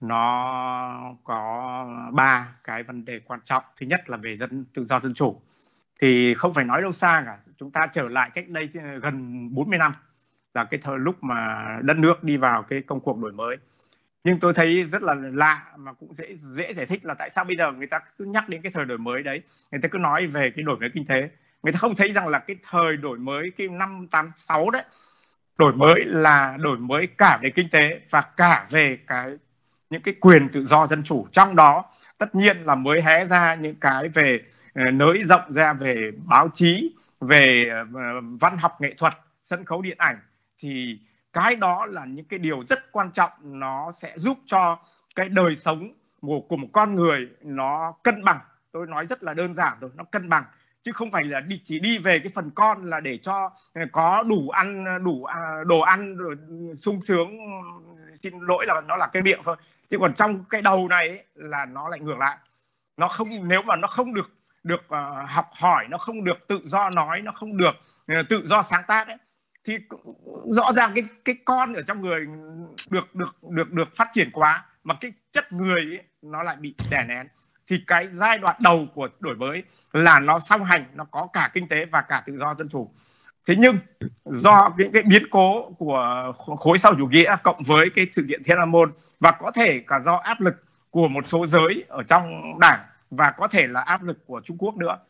Nó có ba cái vấn đề quan trọng. Thứ nhất là về dân tự do dân chủ. Thì không phải nói đâu xa cả, chúng ta trở lại cách đây gần bốn mươi năm, là cái thời lúc mà đất nước đi vào cái công cuộc đổi mới. Nhưng tôi thấy rất là lạ, mà cũng dễ dễ giải thích là tại sao bây giờ người ta cứ nhắc đến cái thời đổi mới đấy, người ta cứ nói về cái đổi mới kinh tế. Người ta không thấy rằng là cái thời đổi mới cái năm tám sáu đấy, đổi mới là đổi mới cả về kinh tế và cả về cái những cái quyền tự do dân chủ. Trong đó tất nhiên là mới hé ra những cái về nới rộng ra về báo chí, về văn học nghệ thuật, sân khấu điện ảnh. Thì cái đó là những cái điều rất quan trọng, nó sẽ giúp cho cái đời sống của một con người nó cân bằng. Tôi nói rất là đơn giản thôi, nó cân bằng, chứ không phải là đi chỉ đi về cái phần con là để cho có đủ ăn, đủ đồ ăn rồi sung sướng, xin lỗi là nó là cái miệng thôi, chứ còn trong cái đầu này ấy, là nó lại ngược lại. Nó không, nếu mà nó không được được uh, học hỏi, nó không được tự do nói, nó không được uh, tự do sáng tác ấy, thì rõ ràng cái cái con ở trong người được được được được phát triển quá, mà cái chất người ấy, nó lại bị đè nén. Thì cái giai đoạn đầu của đổi mới là nó song hành, nó có cả kinh tế và cả tự do dân chủ. Thế nhưng do những cái biến cố của khối sau chủ nghĩa cộng với cái sự kiện Thiên An Môn, và có thể cả do áp lực của một số giới ở trong đảng, và có thể là áp lực của Trung Quốc nữa,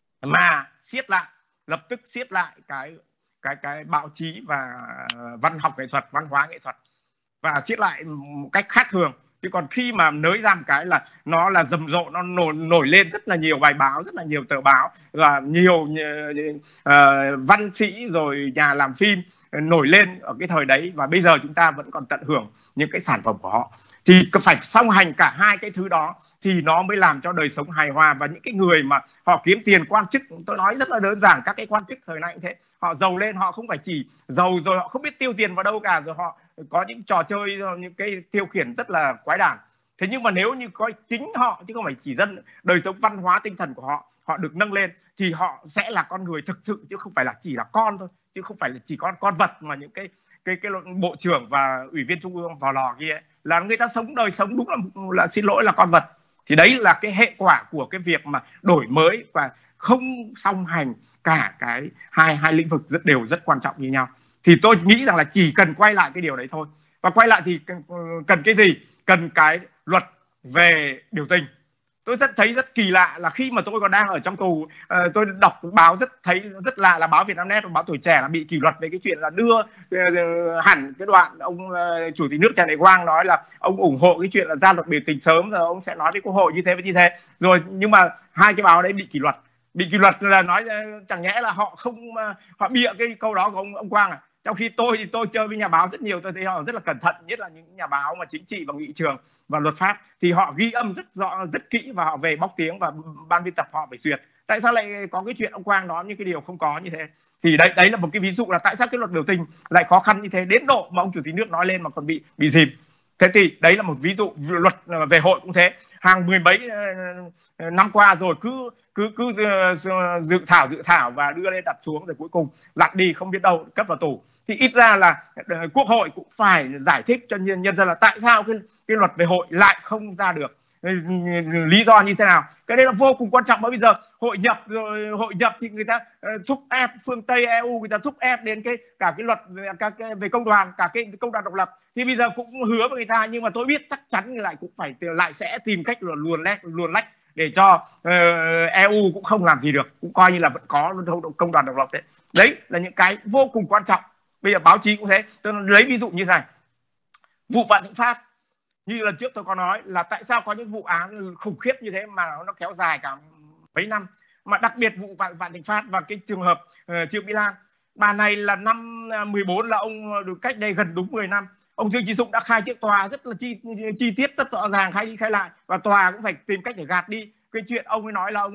mà siết lại, lập tức siết lại cái cái cái báo chí và văn học nghệ thuật, văn hóa nghệ thuật, và siết lại một cách khác thường. Chứ còn khi mà nới ra một cái là nó là rầm rộ, nó nổi, nổi lên rất là nhiều bài báo, rất là nhiều tờ báo, và nhiều uh, văn sĩ rồi nhà làm phim nổi lên ở cái thời đấy, và bây giờ chúng ta vẫn còn tận hưởng những cái sản phẩm của họ. Thì phải song hành cả hai cái thứ đó thì nó mới làm cho đời sống hài hòa. Và những cái người mà họ kiếm tiền, quan chức, tôi nói rất là đơn giản, các cái quan chức thời nay cũng thế, họ giàu lên, họ không phải chỉ giàu rồi họ không biết tiêu tiền vào đâu cả, rồi họ có những trò chơi, những cái tiêu khiển rất là quái đản. Thế nhưng mà nếu như có chính họ, chứ không phải chỉ dân, đời sống văn hóa tinh thần của họ, họ được nâng lên, thì họ sẽ là con người thực sự, chứ không phải là chỉ là con thôi, chứ không phải là chỉ con con vật. Mà những cái cái cái bộ trưởng và ủy viên trung ương vào lò kia ấy, là người ta sống đời sống đúng là là xin lỗi là con vật. Thì đấy là cái hệ quả của cái việc mà đổi mới và không song hành cả cái hai hai lĩnh vực rất đều rất quan trọng như nhau. Thì tôi nghĩ rằng là chỉ cần quay lại cái điều đấy thôi. Và quay lại thì cần cái gì? Cần cái luật về biểu tình. Tôi rất thấy rất kỳ lạ là khi mà tôi còn đang ở trong tù, uh, tôi đọc báo rất thấy rất lạ là báo Vietnamnet và báo Tuổi Trẻ là bị kỷ luật về cái chuyện là đưa uh, hẳn cái đoạn ông uh, chủ tịch nước Trần Đại Quang nói là ông ủng hộ cái chuyện là ra luật biểu tình sớm, rồi ông sẽ nói với Quốc hội như thế và như thế. Rồi nhưng mà hai cái báo đấy bị kỷ luật. Bị kỷ luật là nói chẳng nhẽ là họ không uh, họ bịa cái câu đó của ông ông Quang à? Trong khi tôi thì tôi chơi với nhà báo rất nhiều, tôi thấy họ rất là cẩn thận, nhất là những nhà báo mà chính trị và nghị trường và luật pháp, thì họ ghi âm rất rõ, rất kỹ và họ về bóc tiếng và ban biên tập họ phải duyệt. Tại sao lại có cái chuyện ông Quang đó những cái điều không có như thế? Thì đấy đấy là một cái ví dụ là tại sao cái luật biểu tình lại khó khăn như thế, đến độ mà ông chủ tịch nước nói lên mà còn bị bị dìm. Thế thì đấy là một ví dụ. Luật về hội cũng thế, hàng mười mấy năm qua rồi cứ cứ cứ dự thảo dự thảo và đưa lên đặt xuống, rồi cuối cùng lặn đi không biết đâu, cấp vào tù. Thì ít ra là quốc hội cũng phải giải thích cho nhân, nhân dân là tại sao cái cái luật về hội lại không ra được, lý do như thế nào. Cái đấy là vô cùng quan trọng, bởi bây giờ hội nhập rồi hội nhập thì người ta thúc ép phương Tây e u, người ta thúc ép đến cái cả cái luật các cái về công đoàn, cả cái công đoàn độc lập, thì bây giờ cũng hứa với người ta, nhưng mà tôi biết chắc chắn lại cũng phải lại sẽ tìm cách luồn luồn lách luồn lách để cho uh, e u cũng không làm gì được, cũng coi như là vẫn có công đoàn độc lập đấy. Đấy là những cái vô cùng quan trọng. Bây giờ báo chí cũng thế, tôi lấy ví dụ như thế này, vụ Vạn Thịnh Phát, như lần trước tôi có nói là tại sao có những vụ án khủng khiếp như thế mà nó kéo dài cả mấy năm, mà đặc biệt vụ Vạn, Vạn Thịnh Phát và cái trường hợp uh, Trương Mỹ Lan. Bà này là năm mười bốn, là ông được cách đây gần đúng mười năm, ông Dương Chí Dũng đã khai trước tòa rất là chi, chi tiết, rất rõ ràng, khai đi khai lại, và tòa cũng phải tìm cách để gạt đi cái chuyện ông ấy nói là ông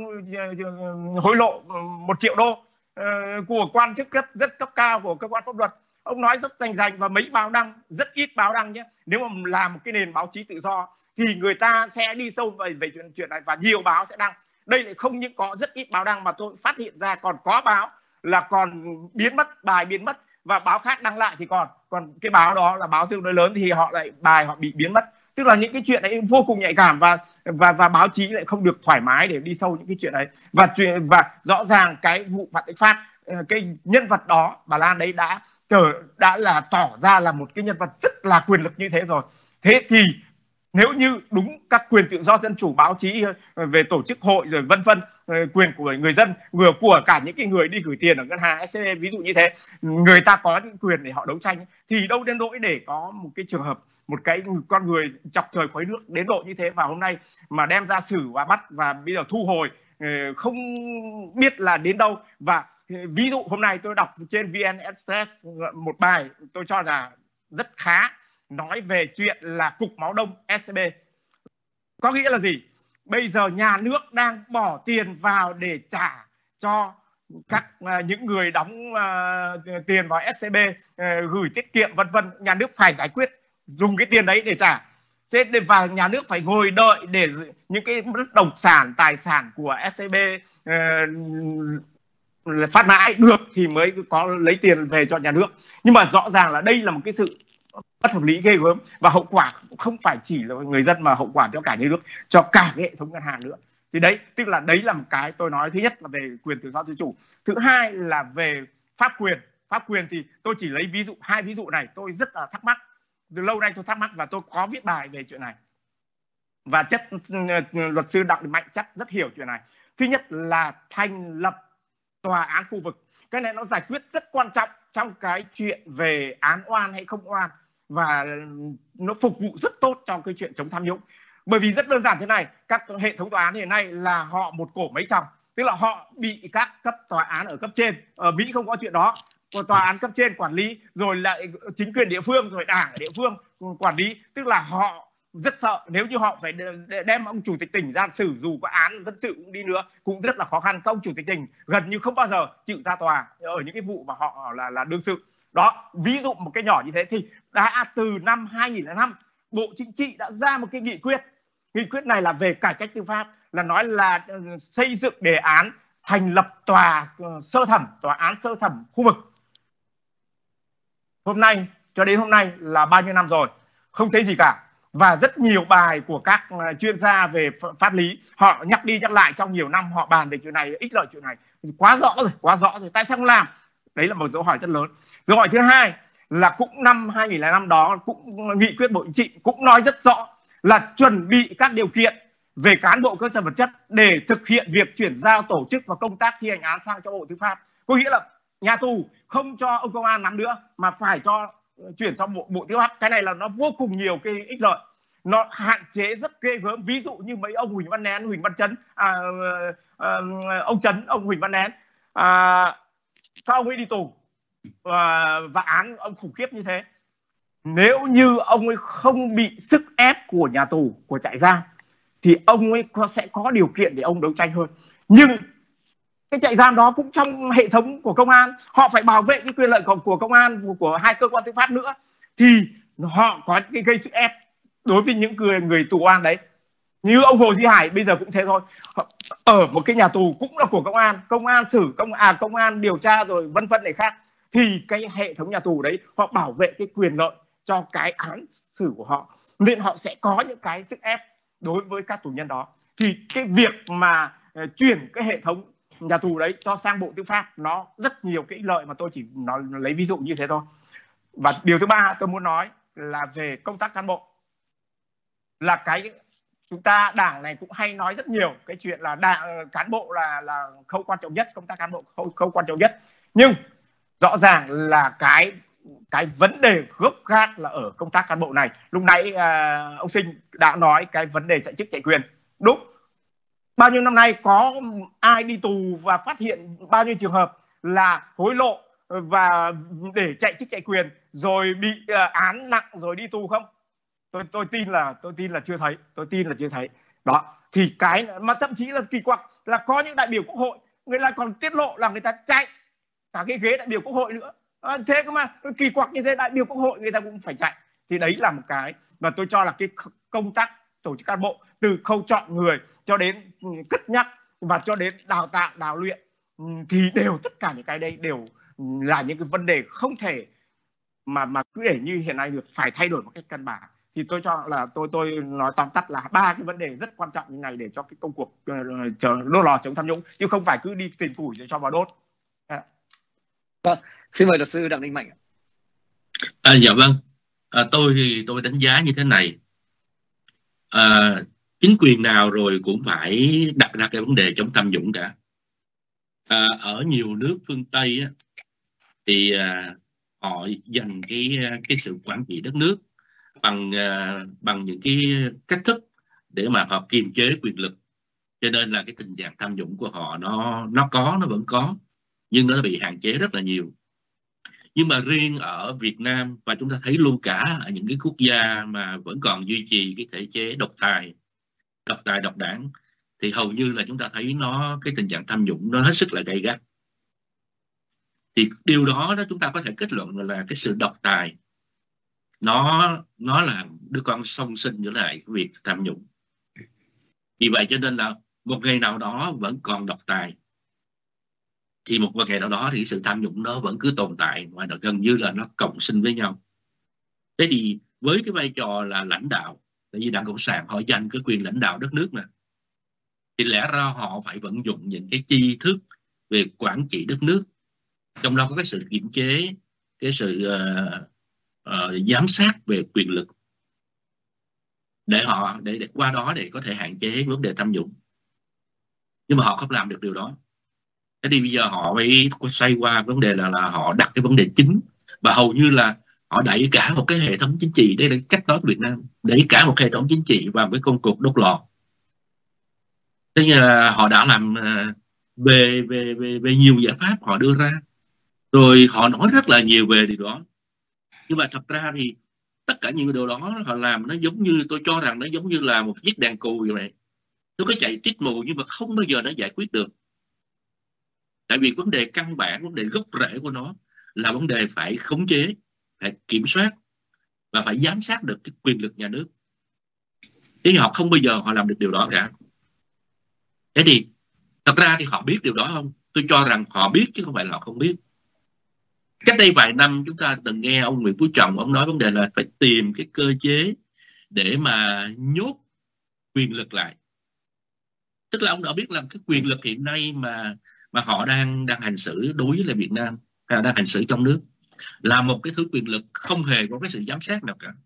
hối lộ một triệu đô uh, của quan chức cấp rất cấp cao của cơ quan pháp luật. Ông nói rất rành rành và mấy báo đăng, rất ít báo đăng nhé. Nếu mà làm một cái nền báo chí tự do thì người ta sẽ đi sâu về, về chuyện, chuyện này và nhiều báo sẽ đăng. Đây lại không những có rất ít báo đăng mà tôi phát hiện ra còn có báo là còn biến mất, bài biến mất, và báo khác đăng lại thì còn còn cái báo đó là báo tương đối lớn thì họ lại bài họ bị biến mất. Tức là những cái chuyện ấy vô cùng nhạy cảm, và và và báo chí lại không được thoải mái để đi sâu những cái chuyện ấy. Và và rõ ràng cái vụ Vạn Thịnh Phát, cái nhân vật đó, bà Lan đấy đã trở đã là tỏ ra là một cái nhân vật rất là quyền lực như thế rồi. Thế thì nếu như đúng các quyền tự do dân chủ báo chí về tổ chức hội rồi vân vân, quyền của người dân, vừa của cả những cái người đi gửi tiền ở ngân hàng ét xê bê ví dụ như thế, người ta có những quyền để họ đấu tranh, thì đâu đến nỗi để có một cái trường hợp một cái con người chọc trời khuấy nước đến độ như thế, và hôm nay mà đem ra xử và bắt và bây giờ thu hồi không biết là đến đâu. Và ví dụ hôm nay tôi đọc trên vê en Express một bài tôi cho là rất khá, nói về chuyện là cục máu đông ét xê bê. Có nghĩa là gì? Bây giờ nhà nước đang bỏ tiền vào để trả cho các uh, những người đóng uh, tiền vào ét xê bê, uh, gửi tiết kiệm vân vân, nhà nước phải giải quyết dùng cái tiền đấy để trả. Thế và nhà nước phải ngồi đợi để những cái bất động sản, tài sản của ét xê bê uh, phát mãi được thì mới có lấy tiền về cho nhà nước. Nhưng mà rõ ràng là đây là một cái sự bất hợp lý ghê gớm, và hậu quả không phải chỉ là người dân mà hậu quả cho cả nhà nước, cho cả cái hệ thống ngân hàng nữa. Thì đấy, tức là đấy là một cái tôi nói, thứ nhất là về quyền tự do dân chủ, thứ hai là về pháp quyền. Pháp quyền thì tôi chỉ lấy ví dụ, hai ví dụ này tôi rất là thắc mắc, từ lâu nay tôi thắc mắc và tôi có viết bài về chuyện này, và chất luật sư Đặng Đình Mạnh chắc rất hiểu chuyện này. Thứ nhất là thành lập tòa án khu vực, cái này nó giải quyết rất quan trọng trong cái chuyện về án oan hay không oan, và nó phục vụ rất tốt trong cái chuyện chống tham nhũng. Bởi vì rất đơn giản thế này, các hệ thống tòa án hiện nay là họ một cổ mấy chồng, tức là họ bị các cấp tòa án ở cấp trên, ở Mỹ không có chuyện đó, còn tòa án cấp trên quản lý, rồi lại chính quyền địa phương, rồi đảng ở địa phương quản lý, tức là họ rất sợ nếu như họ phải đem ông chủ tịch tỉnh ra xử, dù có án dân sự cũng đi nữa cũng rất là khó khăn. Các ông chủ tịch tỉnh gần như không bao giờ chịu ra tòa ở những cái vụ mà họ là là đương sự. Đó, ví dụ một cái nhỏ như thế thì đã từ năm hai nghìn lẻ năm Bộ Chính trị đã ra một cái nghị quyết. Nghị quyết này là về cải cách tư pháp, là nói là xây dựng đề án thành lập tòa sơ thẩm, tòa án sơ thẩm khu vực. Hôm nay, cho đến hôm nay là bao nhiêu năm rồi, không thấy gì cả. Và rất nhiều bài của các chuyên gia về pháp lý họ nhắc đi nhắc lại trong nhiều năm, họ bàn về chuyện này, ích lợi chuyện này quá rõ rồi, quá rõ rồi, tại sao không làm? Đấy là một dấu hỏi rất lớn. Dấu hỏi thứ hai là cũng năm hai nghìn lẻ năm đó, cũng nghị quyết Bộ Chính trị cũng nói rất rõ là chuẩn bị các điều kiện về cán bộ cơ sở vật chất để thực hiện việc chuyển giao tổ chức và công tác thi hành án sang cho Bộ Tư pháp. Có nghĩa là nhà tù không cho ông công an nắm nữa mà phải cho chuyển sang Bộ, Bộ Tư pháp. Cái này là nó vô cùng nhiều cái ích lợi, nó hạn chế rất ghê gớm. Ví dụ như mấy ông Huỳnh Văn Nén, Huỳnh Văn Chấn, à, à, ông Chấn, ông Huỳnh Văn Nén, à, các ông ấy đi tù và, và án ông khủng khiếp như thế. Nếu như ông ấy không bị sức ép của nhà tù, của trại giam, thì ông ấy có, sẽ có điều kiện để ông đấu tranh hơn. Nhưng cái trại giam đó cũng trong hệ thống của công an, họ phải bảo vệ cái quyền lợi của, của công an, của, của hai cơ quan tư pháp nữa, thì họ có cái gây sức ép đối với những người người tù oan đấy. Như ông Hồ Duy Hải bây giờ cũng thế thôi, ở một cái nhà tù cũng là của công an, công an xử công à công an điều tra rồi vân vân này khác, thì cái hệ thống nhà tù đấy họ bảo vệ cái quyền lợi cho cái án xử của họ, nên họ sẽ có những cái sức ép đối với các tù nhân đó. Thì cái việc mà uh, chuyển cái hệ thống nhà tù đấy cho sang Bộ Tư pháp nó rất nhiều cái lợi, mà tôi chỉ nói lấy ví dụ như thế thôi. Và điều thứ ba tôi muốn nói là về công tác cán bộ, là cái chúng ta đảng này cũng hay nói rất nhiều cái chuyện là đảng cán bộ là là khâu quan trọng nhất, công tác cán bộ khâu, khâu quan trọng nhất. Nhưng rõ ràng là cái cái vấn đề gốc gác là ở công tác cán bộ này. Lúc nãy à, ông Sinh đã nói cái vấn đề chạy chức chạy quyền, đúng. Bao nhiêu năm nay có ai đi tù và phát hiện bao nhiêu trường hợp là hối lộ và để chạy chức chạy quyền rồi bị uh, án nặng rồi đi tù không? Tôi tôi tin là tôi tin là chưa thấy, tôi tin là chưa thấy. Đó, thì cái mà thậm chí là kỳ quặc là có những đại biểu Quốc hội người ta còn tiết lộ là người ta chạy cả cái ghế đại biểu Quốc hội nữa. À, thế cơ mà kỳ quặc như thế, đại biểu Quốc hội người ta cũng phải chạy. Thì đấy là một cái mà tôi cho là cái công tác tổ chức cán bộ, từ khâu chọn người cho đến cất nhắc và cho đến đào tạo, đào luyện, thì đều tất cả những cái đây đều là những cái vấn đề không thể mà mà cứ để như hiện nay được, phải thay đổi một cách căn bản. Thì tôi cho là tôi tôi nói tóm tắt là ba cái vấn đề rất quan trọng như này để cho cái công cuộc uh, đốt lò chống tham nhũng, chứ không phải cứ đi tìm củi để cho vào đốt. À. Vâng, xin mời luật sư Đặng Đình Mạnh. À, dạ vâng, à, tôi thì tôi đánh giá như thế này. À, chính quyền nào rồi cũng phải đặt ra cái vấn đề chống tham nhũng cả. À, ở nhiều nước phương Tây á, thì à, họ dành cái cái sự quản trị đất nước bằng uh, bằng những cái cách thức để mà họ kiềm chế quyền lực, cho nên là cái tình trạng tham nhũng của họ nó nó có nó vẫn có, nhưng nó bị hạn chế rất là nhiều. Nhưng mà riêng ở Việt Nam, và chúng ta thấy luôn cả ở những cái quốc gia mà vẫn còn duy trì cái thể chế độc tài độc tài độc đảng, thì hầu như là chúng ta thấy nó cái tình trạng tham nhũng nó hết sức là gay gắt. Thì điều đó đó chúng ta có thể kết luận là cái sự độc tài nó nó là đứa con song sinh với lại cái việc tham nhũng. Vì vậy cho nên là một ngày nào đó vẫn còn độc tài, thì một ngày nào đó thì sự tham nhũng nó vẫn cứ tồn tại, và nó gần như là nó cộng sinh với nhau. Thế thì với cái vai trò là lãnh đạo, tại vì Đảng Cộng sản họ dành cái quyền lãnh đạo đất nước mà, thì lẽ ra họ phải vận dụng những cái tri thức về quản trị đất nước, trong đó có cái sự kiểm chế, cái sự uh, uh, giám sát về quyền lực, để họ để, để qua đó để có thể hạn chế vấn đề tham nhũng. Nhưng mà họ không làm được điều đó. Thế thì bây giờ họ phải xoay qua vấn đề là, là họ đặt cái vấn đề chính, và hầu như là họ đẩy cả một cái hệ thống chính trị, đây là cách nói của Việt Nam, đẩy cả một hệ thống chính trị vào cái công cuộc đốt lò. Thế là họ đã làm về, về, về, về nhiều giải pháp họ đưa ra, rồi họ nói rất là nhiều về điều đó. Nhưng mà thật ra thì tất cả những điều đó họ làm nó giống như, tôi cho rằng nó giống như là một chiếc đèn cù vậy này. Nó có chạy tít mù nhưng mà không bao giờ nó giải quyết được. Tại vì vấn đề căn bản, vấn đề gốc rễ của nó là vấn đề phải khống chế, phải kiểm soát và phải giám sát được cái quyền lực nhà nước. Thế nhưng họ không bao giờ họ làm được điều đó cả. Thế thì thật ra thì họ biết điều đó không? Tôi cho rằng họ biết chứ không phải là họ không biết. Cách đây vài năm chúng ta từng nghe ông Nguyễn Phú Trọng, ông nói vấn đề là phải tìm cái cơ chế để mà nhốt quyền lực lại. Tức là ông đã biết là cái quyền lực hiện nay mà mà họ đang đang hành xử đối với lại Việt Nam, đang hành xử trong nước, là một cái thứ quyền lực không hề có cái sự giám sát nào cả.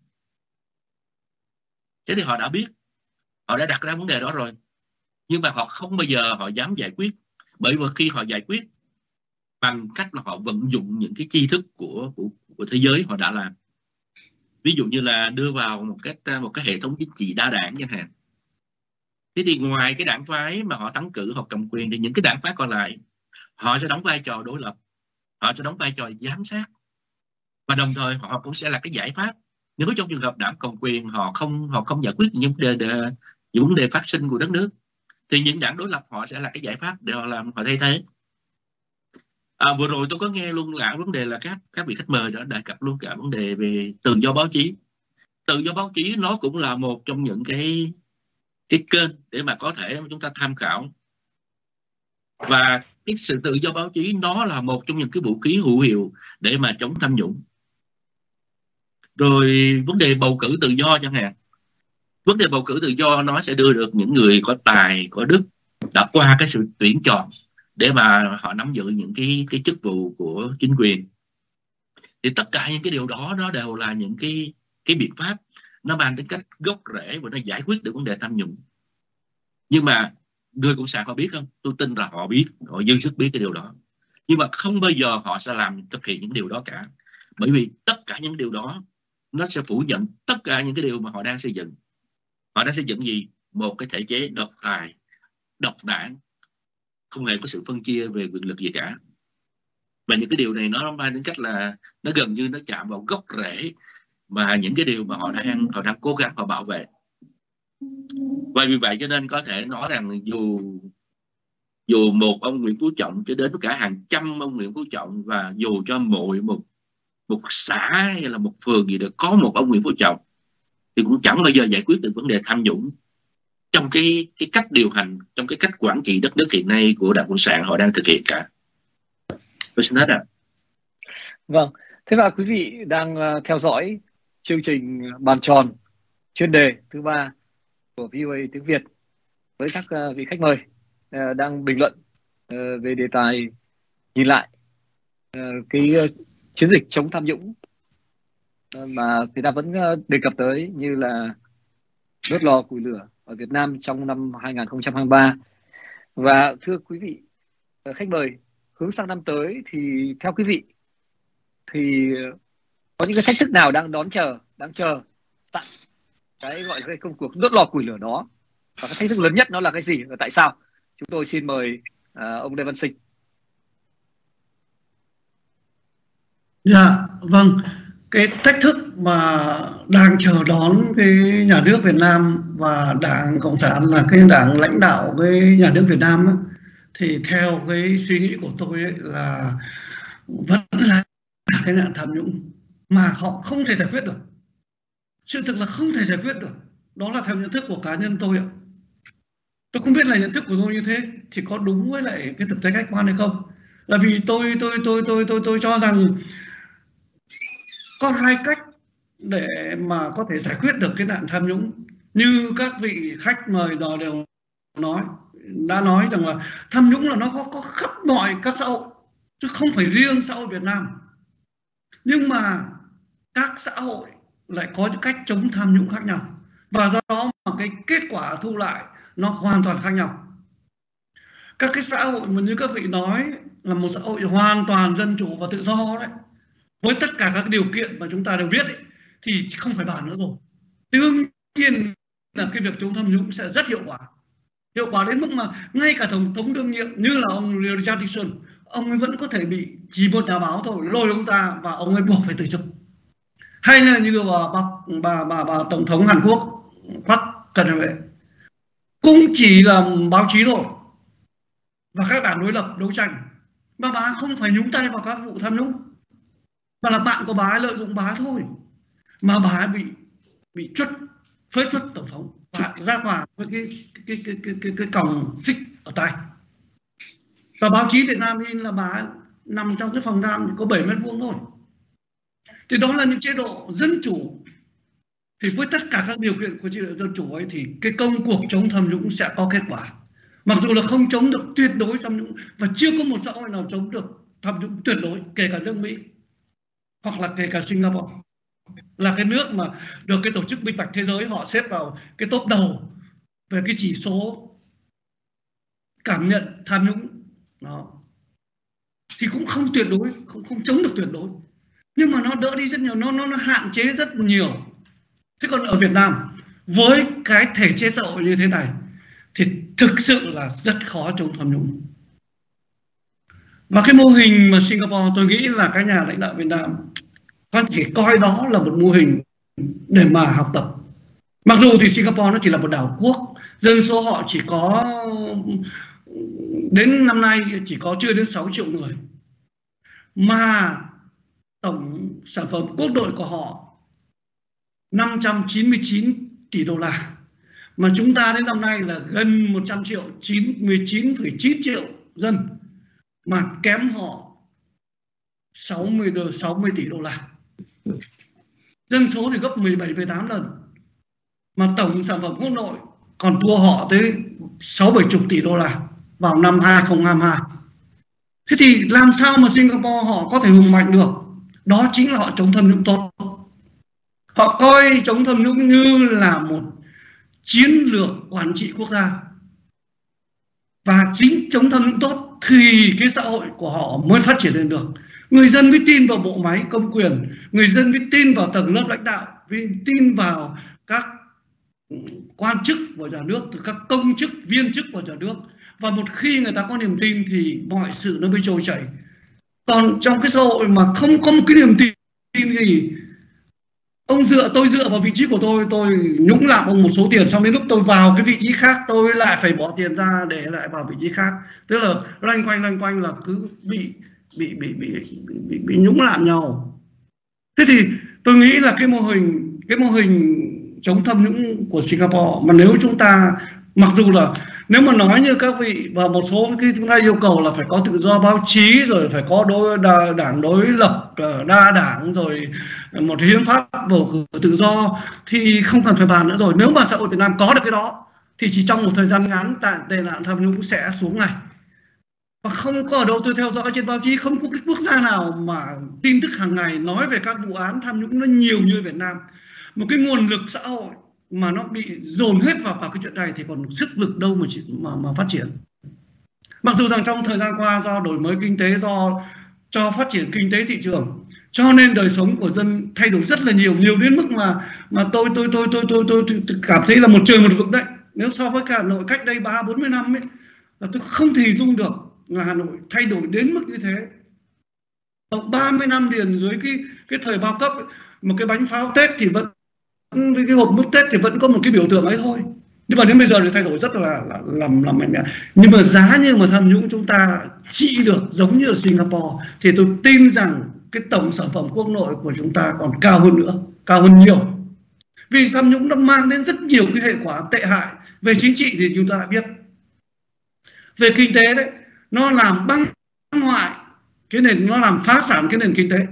Thế thì họ đã biết, họ đã đặt ra vấn đề đó rồi, nhưng mà họ không bao giờ họ dám giải quyết, bởi vì khi họ giải quyết bằng cách là họ vận dụng những cái tri thức của, của, của thế giới họ đã làm. Ví dụ như là đưa vào một cách một cái hệ thống chính trị đa đảng chẳng hạn. Thế thì ngoài cái đảng phái mà họ thắng cử hoặc cầm quyền, thì những cái đảng phái còn lại họ sẽ đóng vai trò đối lập. họ sẽ đóng vai trò giám sát, và đồng thời họ cũng sẽ là cái giải pháp nếu trong trường hợp đảng cầm quyền họ không họ không giải quyết những vấn đề những vấn đề phát sinh của đất nước, thì những đảng đối lập họ sẽ là cái giải pháp để họ làm, họ thay thế. À, vừa rồi tôi có nghe luôn là vấn đề là các các vị khách mời đã đề cập luôn cả vấn đề về tự do báo chí. Tự do báo chí nó cũng là một trong những cái cái kênh để mà có thể chúng ta tham khảo, và cái sự tự do báo chí nó là một trong những cái vũ khí hữu hiệu để mà chống tham nhũng. Rồi vấn đề bầu cử tự do chẳng hạn, vấn đề bầu cử tự do nó sẽ đưa được những người có tài, có đức, đã qua cái sự tuyển chọn để mà họ nắm giữ những cái cái chức vụ của chính quyền. Thì tất cả những cái điều đó nó đều là những cái cái biện pháp nó mang đến cách gốc rễ và nó giải quyết được vấn đề tham nhũng. Nhưng mà người cộng sản họ biết không? Tôi tin là họ biết, họ dư sức biết cái điều đó. Nhưng mà không bao giờ họ sẽ làm thực hiện những điều đó cả, bởi vì tất cả những điều đó nó sẽ phủ nhận tất cả những cái điều mà họ đang xây dựng. Họ đang xây dựng gì? Một cái thể chế độc tài, độc đảng, không hề có sự phân chia về quyền lực gì cả. Và những cái điều này nó mang đến cách là nó gần như nó chạm vào gốc rễ và những cái điều mà họ đang họ đang cố gắng họ bảo vệ. Và vì vậy cho nên có thể nói rằng dù dù một ông Nguyễn Phú Trọng cho đến cả hàng trăm ông Nguyễn Phú Trọng, và dù cho mỗi một một xã hay là một phường gì được có một ông Nguyễn Phú Trọng, thì cũng chẳng bao giờ giải quyết được vấn đề tham nhũng trong cái cái cách điều hành, trong cái cách quản trị đất nước hiện nay của Đảng Cộng sản họ đang thực hiện cả. Tôi xin hết ạ. Vâng, thế và quý vị đang theo dõi chương trình bàn tròn chuyên đề thứ ba của vê o a tiếng Việt với các vị khách mời đang bình luận về đề tài nhìn lại cái chiến dịch chống tham nhũng mà Việt Nam vẫn đề cập tới, như là đốt lò củi lửa ở Việt Nam trong năm hai nghìn không trăm hai mươi ba. Và thưa quý vị khách mời, hướng sang năm tới thì theo quý vị thì có những cái thách thức nào đang đón chờ, đang chờ sẵn cái gọi là cái công cuộc đốt lò củi lửa đó, và cái thách thức lớn nhất nó là cái gì và tại sao? Chúng tôi xin mời uh, ông Lê Văn Sinh. Dạ, vâng. Cái thách thức mà đang chờ đón cái nhà nước Việt Nam và Đảng Cộng sản là cái đảng lãnh đạo cái nhà nước Việt Nam ấy, thì theo cái suy nghĩ của tôi ấy, là vẫn là cái nạn tham nhũng mà họ không thể giải quyết được. Sự thực là không thể giải quyết được. Đó là theo nhận thức của cá nhân tôi ạ. Tôi không biết là nhận thức của tôi như thế thì có đúng với lại cái thực tế khách quan hay không. Là vì tôi tôi tôi tôi tôi tôi cho rằng có hai cách để mà có thể giải quyết được cái nạn tham nhũng. Như các vị khách mời đó đều nói, đã nói rằng là tham nhũng là nó có, có khắp mọi các xã hội, chứ không phải riêng xã hội Việt Nam. Nhưng mà các xã hội lại có những cách chống tham nhũng khác nhau, và do đó mà cái kết quả thu lại nó hoàn toàn khác nhau. Các cái xã hội mà như các vị nói là một xã hội hoàn toàn dân chủ và tự do đấy, với tất cả các điều kiện mà chúng ta đều biết ấy, thì không phải bàn nữa rồi. Đương nhiên là cái việc chống tham nhũng sẽ rất hiệu quả. Hiệu quả đến mức mà ngay cả Tổng thống đương nhiệm như là ông Richard Nixon, ông ấy vẫn có thể bị chỉ một nhà báo thôi lôi ông ra và ông ấy buộc phải từ chức. Hay là như bà bà bà, bà, bà Tổng thống Hàn Quốc Park Geun-hye, cũng chỉ là báo chí thôi và các đảng đối lập đấu tranh, mà bà không phải nhúng tay vào các vụ tham nhũng, mà là bạn của bà ấy lợi dụng bà ấy thôi, mà bà ấy bị bị truất phế truất tổng thống và ra tòa với cái cái cái cái cái, cái còng xích ở tay. Và báo chí Việt Nam in là bà ấy nằm trong cái phòng giam có bảy mét vuông thôi. Thì đó là những chế độ dân chủ. Thì với tất cả các điều kiện của chế độ dân chủ ấy thì cái công cuộc chống tham nhũng sẽ có kết quả. Mặc dù là không chống được tuyệt đối tham nhũng, và chưa có một xã hội nào chống được tham nhũng tuyệt đối, kể cả nước Mỹ hoặc là kể cả Singapore, là cái nước mà được cái tổ chức minh bạch thế giới họ xếp vào cái top đầu về cái chỉ số cảm nhận tham nhũng đó. Thì cũng không tuyệt đối, không không chống được tuyệt đối, nhưng mà nó đỡ đi rất nhiều, nó nó nó hạn chế rất nhiều. Thế còn ở Việt Nam với cái thể chế xã hội như thế này thì thực sự là rất khó chống tham nhũng. Và cái mô hình mà Singapore, tôi nghĩ là các nhà lãnh đạo Việt Nam có thể coi đó là một mô hình để mà học tập. Mặc dù thì Singapore nó chỉ là một đảo quốc, dân số họ chỉ có đến năm nay chỉ có chưa đến sáu triệu người, mà tổng sản phẩm quốc nội của họ năm trăm chín mươi chín tỷ đô la, mà chúng ta đến năm nay là gần một trăm triệu, mười chín phẩy chín triệu dân, mà kém họ sáu mươi tỷ đô la. Dân số thì gấp mười bảy phẩy tám lần, mà tổng sản phẩm quốc nội còn thua họ tới sáu bảy chục tỷ đô la vào năm hai không hai hai. Thế thì làm sao mà Singapore họ có thể hùng mạnh được? Đó chính là họ chống tham nhũng tốt. Họ coi chống tham nhũng như là một chiến lược quản trị quốc gia. Và chính chống tham nhũng tốt thì cái xã hội của họ mới phát triển lên được. Người dân mới tin vào bộ máy công quyền, người dân mới tin vào tầng lớp lãnh đạo, mới tin vào các quan chức của nhà nước, từ các công chức, viên chức của nhà nước. Và một khi người ta có niềm tin thì mọi sự nó mới trôi chảy. Còn trong cái xã hội mà không có một cái niềm tin gì, ông dựa tôi dựa vào vị trí của tôi, tôi nhũng lạm ông một số tiền, xong đến lúc tôi vào cái vị trí khác tôi lại phải bỏ tiền ra để lại vào vị trí khác. Tức là loanh quanh loanh quanh là cứ bị bị bị bị bị, bị, bị nhũng lạm nhau. Thế thì tôi nghĩ là cái mô hình cái mô hình chống tham nhũng của Singapore, mà nếu chúng ta, mặc dù là nếu mà nói như các vị và một số cái chúng ta yêu cầu là phải có tự do báo chí, rồi phải có đối đa, đảng đối lập, đa đảng, rồi một hiến pháp bầu cử tự do, thì không cần phải bàn nữa rồi. Nếu mà xã hội Việt Nam có được cái đó thì chỉ trong một thời gian ngắn tệ nạn tham nhũng sẽ xuống ngay. Và không có ở đâu tôi theo dõi trên báo chí, không có cái quốc gia nào mà tin tức hàng ngày nói về các vụ án tham nhũng nó nhiều như Việt Nam. Một cái nguồn lực xã hội mà nó bị dồn hết vào, vào cái chuyện này thì còn sức lực đâu mà, mà, mà phát triển. Mặc dù rằng trong thời gian qua do đổi mới kinh tế, do cho phát triển kinh tế thị trường, cho nên đời sống của dân thay đổi rất là nhiều, nhiều đến mức mà mà tôi tôi tôi tôi tôi tôi, tôi, tôi cảm thấy là một trời một vực đấy. Nếu so với cả Hà Nội cách đây ba bốn mươi năm ấy, là tôi không thể dung được là Hà Nội thay đổi đến mức như thế. ba mươi năm liền dưới cái cái thời bao cấp ấy, một cái bánh pháo Tết thì vẫn, với cái hộp mứt Tết thì vẫn có một cái biểu tượng ấy thôi. Nhưng mà đến bây giờ thì thay đổi rất là là làm làm mạnh mẽ. Nhưng mà giá như mà tham nhũng chúng ta trị được giống như ở Singapore thì tôi tin rằng cái tổng sản phẩm quốc nội của chúng ta còn cao hơn nữa, cao hơn nhiều. Vì tham nhũng nó mang đến rất nhiều cái hệ quả tệ hại. Về chính trị thì chúng ta đã biết. Về kinh tế đấy, nó làm băng hoại cái nền, nó làm phá sản cái nền kinh tế.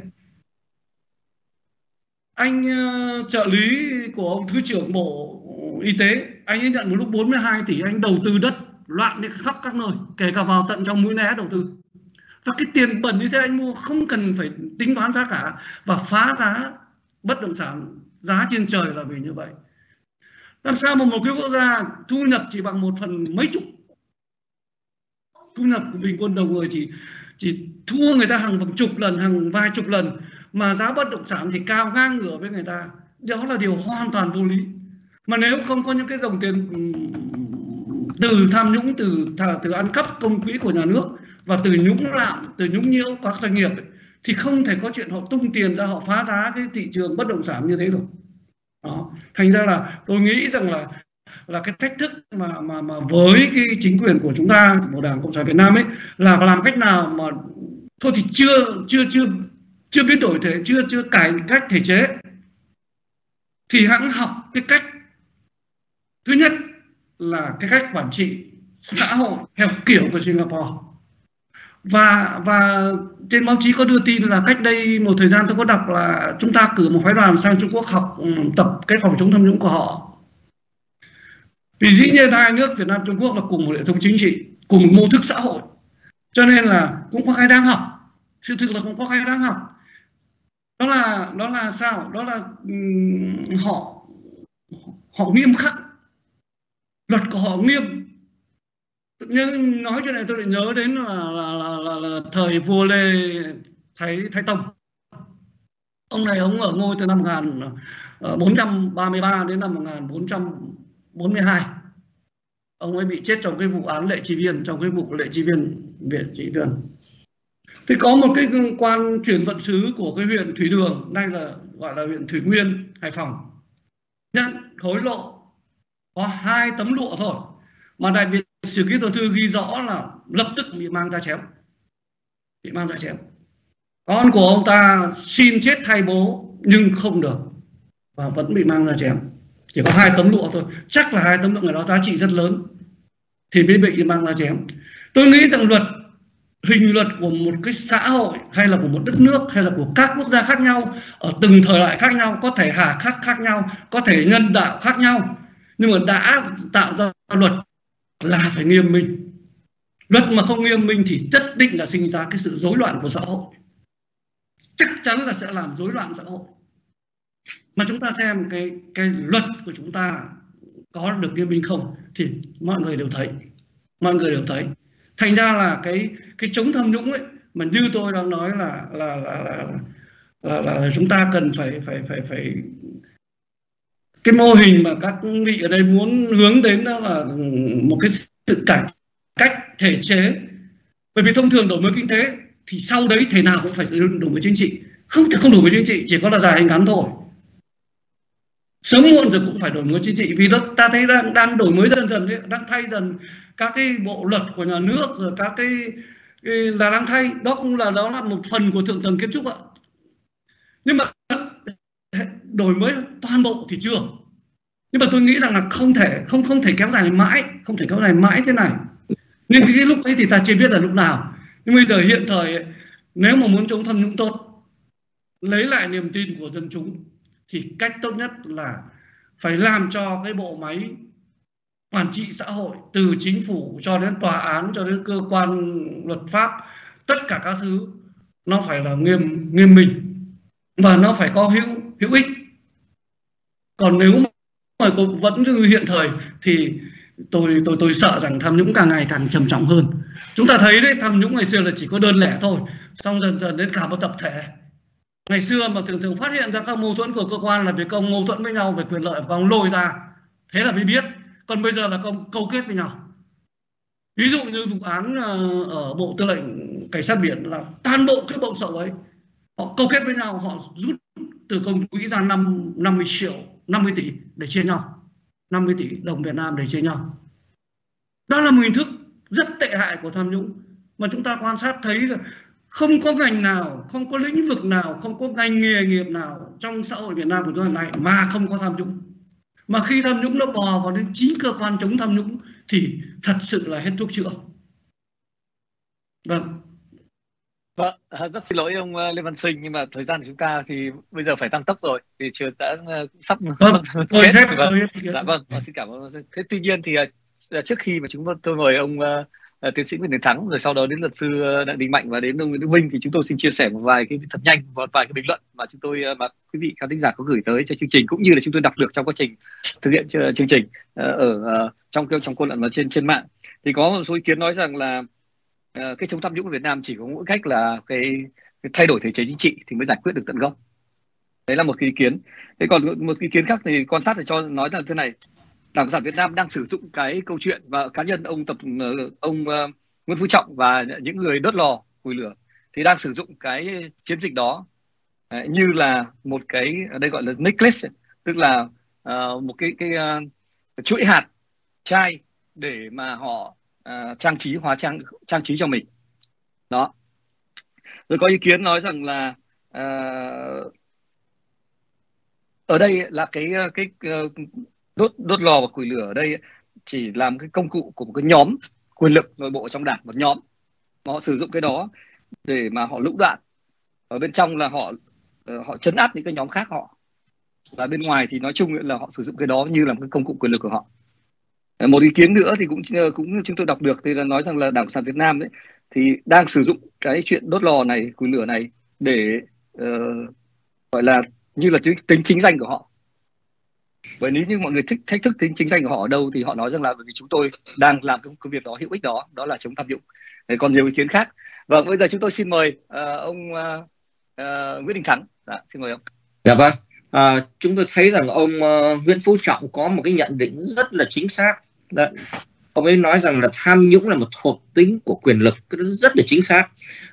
Anh uh, trợ lý của ông Thứ trưởng Bộ Y tế, anh ấy nhận một lúc bốn mươi hai tỷ, anh đầu tư đất loạn đi khắp các nơi, kể cả vào tận trong Mũi Né đầu tư. Và cái tiền bẩn như thế anh mua không cần phải tính toán giá cả, và phá giá bất động sản, giá trên trời là vì như vậy. Làm sao mà một cái quốc gia thu nhập chỉ bằng một phần mấy chục, thu nhập của bình quân đầu người chỉ chỉ thua người ta hàng vài chục lần, hàng vài chục lần, mà giá bất động sản thì cao ngang ngửa với người ta. Đó là điều hoàn toàn vô lý. Mà nếu không có những cái dòng tiền từ tham nhũng, từ từ ăn cắp công quỹ của nhà nước, và từ nhũng lạm, từ nhũng nhiễu các doanh nghiệp ấy, thì không thể có chuyện họ tung tiền ra, họ phá giá cái thị trường bất động sản như thế được. Đó. Thành ra là tôi nghĩ rằng là là cái thách thức mà mà mà với cái chính quyền của chúng ta, của Đảng Cộng sản Việt Nam ấy, là làm cách nào mà thôi thì chưa chưa chưa chưa biến đổi thể, chưa chưa cải cách thể chế, thì hãng học cái cách thứ nhất là cái cách quản trị xã hội theo kiểu của Singapore. Và và trên báo chí có đưa tin là cách đây một thời gian tôi có đọc là chúng ta cử một phái đoàn sang Trung Quốc học tập cái phòng chống tham nhũng của họ. Vì dĩ nhiên hai nước Việt Nam Trung Quốc là cùng một hệ thống chính trị, cùng một mô thức xã hội, cho nên là cũng có cái đáng học. Sự thực là cũng có cái đáng học. Đó là đó là sao? Đó là um, họ họ nghiêm khắc, luật của họ nghiêm. Nhưng nói chuyện này tôi lại nhớ đến là là, là, là, là thời vua Lê Thái Thái Tông. Ông này ông ở ngôi từ năm một nghìn bốn trăm ba mươi ba đến năm một nghìn bốn trăm bốn mươi hai. Ông ấy bị chết trong cái vụ án Lệ Chi Viên, trong cái vụ Lệ Chi Viên, Viện Chi Viên. Thì có một cái quan chuyển vận sứ của cái huyện Thủy Đường, nay là gọi là huyện Thủy Nguyên, Hải Phòng, nhận hối lộ có hai tấm lụa thôi, mà đại viện sử ký tờ thư ghi rõ là lập tức bị mang ra chém, bị mang ra chém. Con của ông ta xin chết thay bố nhưng không được và vẫn bị mang ra chém. Chỉ có hai tấm lụa thôi, chắc là hai tấm lụa người đó giá trị rất lớn thì mới bị mang ra chém. Tôi nghĩ rằng luật, hình luật của một cái xã hội hay là của một đất nước hay là của các quốc gia khác nhau ở từng thời đại khác nhau, có thể hà khắc khác nhau, có thể nhân đạo khác nhau, nhưng mà đã tạo ra luật là phải nghiêm minh. Luật mà không nghiêm minh thì nhất định là sinh ra cái sự rối loạn của xã hội, chắc chắn là sẽ làm rối loạn xã hội. Mà chúng ta xem cái cái luật của chúng ta có được nghiêm minh không thì mọi người đều thấy, mọi người đều thấy. Thành ra là cái cái chống tham nhũng ấy, mà như tôi đang nói là là là là, là, là, là chúng ta cần phải phải phải phải cái mô hình mà các vị ở đây muốn hướng đến đó là một cái sự cải cách thể chế. Bởi vì thông thường đổi mới kinh tế thì sau đấy thế nào cũng phải đổi mới chính trị, không thể không đổi mới chính trị, chỉ có là dài hay ngắn thôi. Sớm muộn rồi cũng phải đổi mới chính trị, vì đó ta thấy đang đang đổi mới dần dần đấy, đang thay dần các cái bộ luật của nhà nước, rồi các cái, cái là đang thay, đó cũng là đó là một phần của thượng tầng kiến trúc ạ. Nhưng mà đổi mới toàn bộ thì chưa. Nhưng mà tôi nghĩ rằng là không thể không không thể kéo dài mãi, không thể kéo dài mãi thế này. Nhưng cái lúc ấy thì ta chưa biết là lúc nào. Nhưng bây giờ hiện thời ấy, nếu mà muốn chống tham nhũng tốt, lấy lại niềm tin của dân chúng, thì cách tốt nhất là phải làm cho cái bộ máy quản trị xã hội, từ chính phủ cho đến tòa án cho đến cơ quan luật pháp, tất cả các thứ nó phải là nghiêm nghiêm minh và nó phải có hữu hữu ích. Còn nếu mà vẫn như hiện thời thì tôi tôi tôi sợ rằng tham nhũng càng ngày càng trầm trọng hơn. Chúng ta thấy đấy, tham nhũng ngày xưa là chỉ có đơn lẻ thôi, xong dần dần đến cả một tập thể. Ngày xưa mà thường thường phát hiện ra các mâu thuẫn của cơ quan là việc công mâu thuẫn với nhau về quyền lợi và ông lôi ra, thế là mới biết. Còn bây giờ là công câu kết với nhau. Ví dụ như vụ án ở Bộ Tư lệnh Cảnh sát biển là toàn bộ cái bộ sậu ấy, họ câu kết với nhau, họ rút từ công quỹ ra năm mươi triệu, năm mươi tỷ để chia nhau, năm mươi tỷ đồng Việt Nam để chia nhau. Đó là một hình thức rất tệ hại của tham nhũng mà chúng ta quan sát thấy là không có ngành nào, không có lĩnh vực nào, không có ngành nghề nghiệp nào trong xã hội Việt Nam của chúng ta này mà không có tham nhũng. Mà khi tham nhũng nó bò vào đến chính cơ quan chống tham nhũng thì thật sự là hết thuốc chữa. Vâng. Vâng, rất xin lỗi ông Lê Văn Sinh, nhưng mà thời gian của chúng ta thì bây giờ phải tăng tốc rồi, thì trường đã sắp vâng, tôi hết. Vâng. Dạ vâng, xin cảm ơn. Thế tuy nhiên thì trước khi mà chúng tôi mời ông uh, tiến sĩ Nguyễn Đình Thắng, rồi sau đó đến luật sư Đặng Đình Mạnh và đến ông Nguyễn Đức Vinh, thì chúng tôi xin chia sẻ một vài cái thật nhanh, một vài cái bình luận mà chúng tôi mà quý vị khán thính giả có gửi tới cho chương trình, cũng như là chúng tôi đọc được trong quá trình thực hiện chương trình uh, ở uh, trong trong cô luận và trên trên mạng. Thì có một số ý kiến nói rằng là uh, cái chống tham nhũng của Việt Nam chỉ có mỗi cách là cái, cái thay đổi thể chế chính trị thì mới giải quyết được tận gốc. Đấy là một cái ý kiến. Thế còn một ý kiến khác thì quan sát để cho nói là thế này: Đảng Cộng sản Việt Nam đang sử dụng cái câu chuyện và cá nhân ông tập ông uh, Nguyễn Phú Trọng và những người đốt lò củi lửa thì đang sử dụng cái chiến dịch đó uh, như là một cái ở đây gọi là necklace, tức là uh, một cái cái uh, chuỗi hạt chai để mà họ uh, trang trí hóa trang trang trí cho mình đó. Rồi có ý kiến nói rằng là uh, ở đây là cái cái, cái uh, đốt đốt lò và củi lửa ở đây chỉ làm cái công cụ của một cái nhóm quyền lực nội bộ trong đảng, một nhóm mà họ sử dụng cái đó để mà họ lũng đoạn. Ở bên trong là họ họ trấn áp những cái nhóm khác họ, và bên ngoài thì nói chung là họ sử dụng cái đó như là một cái công cụ quyền lực của họ. Một ý kiến nữa thì cũng cũng chúng tôi đọc được thì là nói rằng là Đảng Cộng sản Việt Nam đấy thì đang sử dụng cái chuyện đốt lò này, củi lửa này để uh, gọi là như là tính chính danh của họ. Bởi nếu như mọi người thích thách thức tính chính danh của họ ở đâu thì họ nói rằng là bởi vì chúng tôi đang làm cái, cái việc đó hữu ích đó, đó là chống tham nhũng. Đấy, còn nhiều ý kiến khác. Vâng, bây giờ chúng tôi xin mời uh, ông uh, uh, Nguyễn Đình Thắng. Dạ, xin mời ông. Dạ vâng, à, chúng tôi thấy rằng ông uh, Nguyễn Phú Trọng có một cái nhận định rất là chính xác. Đó. Ông ấy nói rằng là tham nhũng là một thuộc tính của quyền lực, rất là chính xác.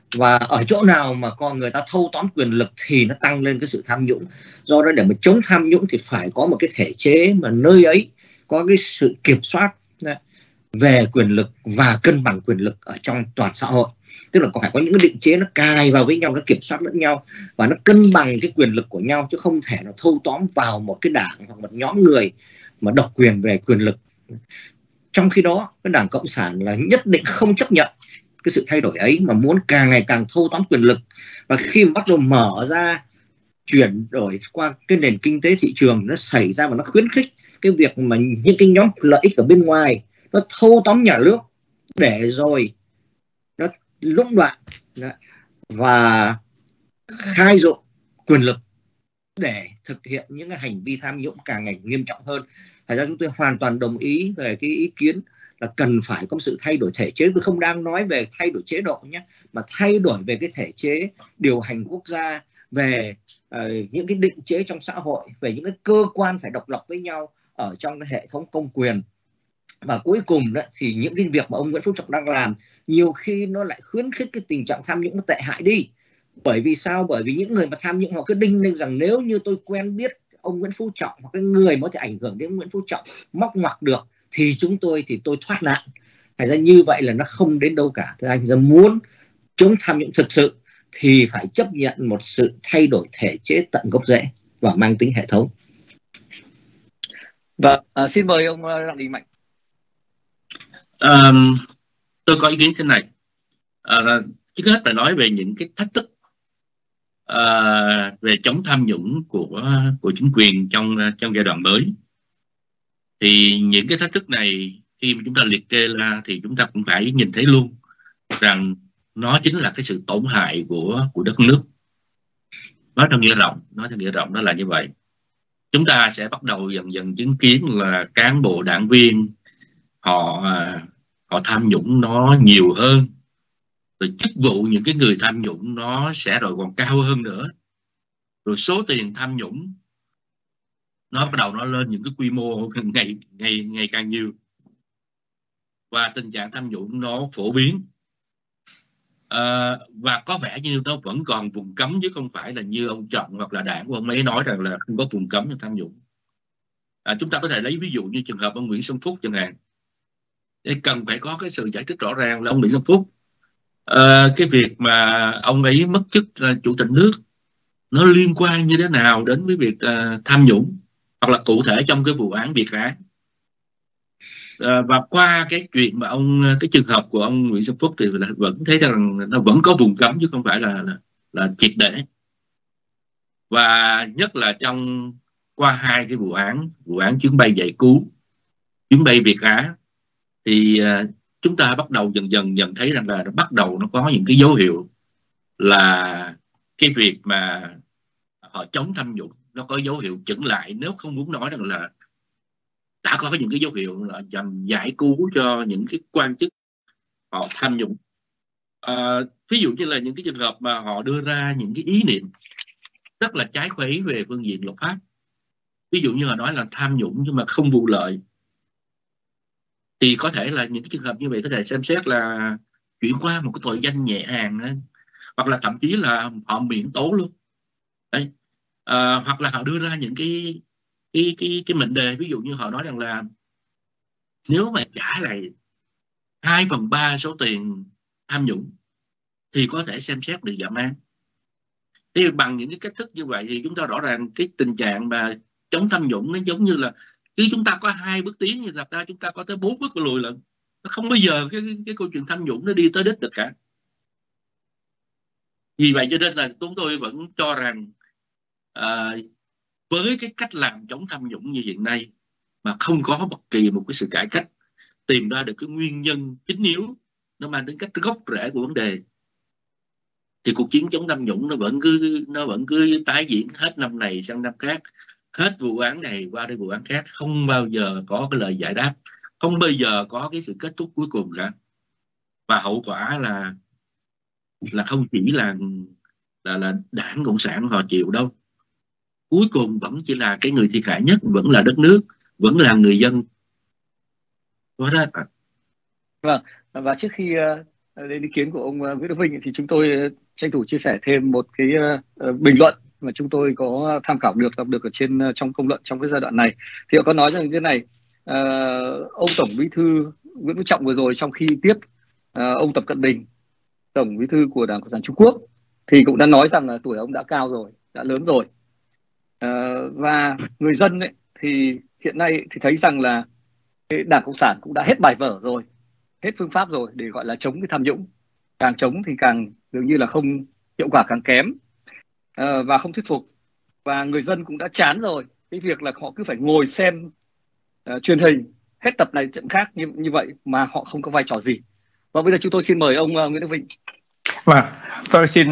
Và ở chỗ nào mà con người ta thâu tóm quyền lực thì nó tăng lên cái sự tham nhũng. Do đó để mà chống tham nhũng thì phải có một cái thể chế mà nơi ấy có cái sự kiểm soát về quyền lực và cân bằng quyền lực ở trong toàn xã hội. Tức là có phải có những cái định chế nó cài vào với nhau, nó kiểm soát lẫn nhau và nó cân bằng cái quyền lực của nhau, chứ không thể nó thâu tóm vào một cái đảng hoặc một nhóm người mà độc quyền về quyền lực. Trong khi đó cái Đảng Cộng sản là nhất định không chấp nhận cái sự thay đổi ấy, mà muốn càng ngày càng thâu tóm quyền lực. Và khi mà bắt đầu mở ra chuyển đổi qua cái nền kinh tế thị trường, nó xảy ra và nó khuyến khích cái việc mà những cái nhóm lợi ích ở bên ngoài nó thâu tóm nhà nước để rồi nó lũng đoạn và khai dụng quyền lực để thực hiện những cái hành vi tham nhũng càng ngày nghiêm trọng hơn. Thật ra chúng tôi hoàn toàn đồng ý về cái ý kiến là cần phải có sự thay đổi thể chế. Tôi không đang nói về thay đổi chế độ nhé, mà thay đổi về cái thể chế điều hành quốc gia, về uh, những cái định chế trong xã hội, về những cái cơ quan phải độc lập với nhau ở trong cái hệ thống công quyền. Và cuối cùng đó, thì những cái việc mà ông Nguyễn Phú Trọng đang làm nhiều khi nó lại khuyến khích cái tình trạng tham nhũng nó tệ hại đi. Bởi vì sao? Bởi vì những người mà tham nhũng họ cứ đinh lên rằng nếu như tôi quen biết ông Nguyễn Phú Trọng hoặc cái người mà có thể ảnh hưởng đến Nguyễn Phú Trọng móc ngoặc được thì chúng tôi thì tôi thoát nạn. Thành ra như vậy là nó không đến đâu cả. Thưa anh, giờ muốn chống tham nhũng thực sự thì phải chấp nhận một sự thay đổi thể chế tận gốc rễ và mang tính hệ thống. Vâng, à, xin mời ông Đặng Đình Mạnh. À, tôi có ý kiến thế này. À, trước hết phải nói về những cái thách thức à, về chống tham nhũng của của chính quyền trong trong giai đoạn mới. Thì những cái thách thức này khi mà chúng ta liệt kê ra thì chúng ta cũng phải nhìn thấy luôn rằng nó chính là cái sự tổn hại của của đất nước. Nói theo nghĩa rộng, nói theo nghĩa rộng đó là như vậy. Chúng ta sẽ bắt đầu dần dần chứng kiến là cán bộ đảng viên họ họ tham nhũng nó nhiều hơn, rồi chức vụ những cái người tham nhũng nó sẽ rồi còn cao hơn nữa, rồi số tiền tham nhũng nó bắt đầu nó lên những cái quy mô ngày ngày ngày càng nhiều, và tình trạng tham nhũng nó phổ biến. À, và có vẻ như nó vẫn còn vùng cấm, chứ không phải là như ông Trọng hoặc là đảng của ông ấy nói rằng là không có vùng cấm cho tham nhũng. À, chúng ta có thể lấy ví dụ như trường hợp ông Nguyễn Xuân Phúc chẳng hạn. Để cần phải có cái sự giải thích rõ ràng là ông Nguyễn Xuân Phúc, à, cái việc mà ông ấy mất chức uh, chủ tịch nước nó liên quan như thế nào đến với việc uh, tham nhũng, hoặc là cụ thể trong cái vụ án Việt Á. À, và qua cái chuyện mà ông cái trường hợp của ông Nguyễn Xuân Phúc thì là vẫn thấy rằng nó vẫn có vùng cấm chứ không phải là là, là triệt để. Và nhất là trong qua hai cái vụ án, vụ án chuyến bay giải cứu, chuyến bay Việt Á, thì uh, chúng ta bắt đầu dần dần nhận thấy rằng là nó bắt đầu nó có những cái dấu hiệu là cái việc mà họ chống tham nhũng nó có dấu hiệu chững lại, nếu không muốn nói rằng là đã có những cái dấu hiệu là nhằm giải cứu cho những cái quan chức họ tham nhũng. À, ví dụ như là những cái trường hợp mà họ đưa ra những cái ý niệm rất là trái khuấy về phương diện luật pháp. Ví dụ như họ nói là tham nhũng nhưng mà không vụ lợi, thì có thể là những cái trường hợp như vậy có thể xem xét là chuyển qua một cái tội danh nhẹ hàng ấy, hoặc là thậm chí là họ miễn tố luôn. Đấy. À, hoặc là họ đưa ra những cái cái cái cái mệnh đề, ví dụ như họ nói rằng là nếu mà trả lại hai phần ba số tiền tham nhũng thì có thể xem xét được giảm án. Thì bằng những cái cách thức như vậy thì chúng ta rõ ràng cái tình trạng mà chống tham nhũng nó giống như là khi chúng ta có hai bước tiến thì thật ra chúng ta có tới bốn bước lùi lận. Nó không bao giờ cái, cái cái câu chuyện tham nhũng nó đi tới đích được cả. Vì vậy cho nên là chúng tôi vẫn cho rằng à, với cái cách làm chống tham nhũng như hiện nay mà không có bất kỳ một cái sự cải cách tìm ra được cái nguyên nhân chính yếu nó mang tính cách gốc rễ của vấn đề, thì cuộc chiến chống tham nhũng nó vẫn cứ nó vẫn cứ tái diễn hết năm này sang năm khác, hết vụ án này qua đến vụ án khác, không bao giờ có cái lời giải đáp, không bao giờ có cái sự kết thúc cuối cùng cả. Và hậu quả là là không chỉ là là là Đảng Cộng sản họ chịu đâu, cuối cùng vẫn chỉ là cái người thiệt hại nhất vẫn là đất nước, vẫn là người dân. Đó. Vâng, và trước khi uh, đến ý kiến của ông Nguyễn Đức Vinh thì chúng tôi tranh thủ chia sẻ thêm một cái bình luận mà chúng tôi có tham khảo được, đọc được ở trên trong công luận trong cái giai đoạn này. Thì họ có nói rằng như thế này: uh, ông Tổng Bí thư Nguyễn Phú Trọng vừa rồi trong khi tiếp uh, ông Tập Cận Bình, Tổng Bí thư của Đảng Cộng sản Trung Quốc, thì cũng đã nói rằng là tuổi ông đã cao rồi, đã lớn rồi. Uh, và người dân ấy, thì hiện nay thì thấy rằng là cái Đảng Cộng sản cũng đã hết bài vở rồi, hết phương pháp rồi để gọi là chống cái tham nhũng. Càng chống thì càng dường như là không hiệu quả, càng kém uh, và không thuyết phục. Và người dân cũng đã chán rồi cái việc là họ cứ phải ngồi xem uh, truyền hình hết tập này trận khác như như vậy mà họ không có vai trò gì. Và bây giờ chúng tôi xin mời ông uh, Nguyễn Đức Vinh. Vâng, tôi xin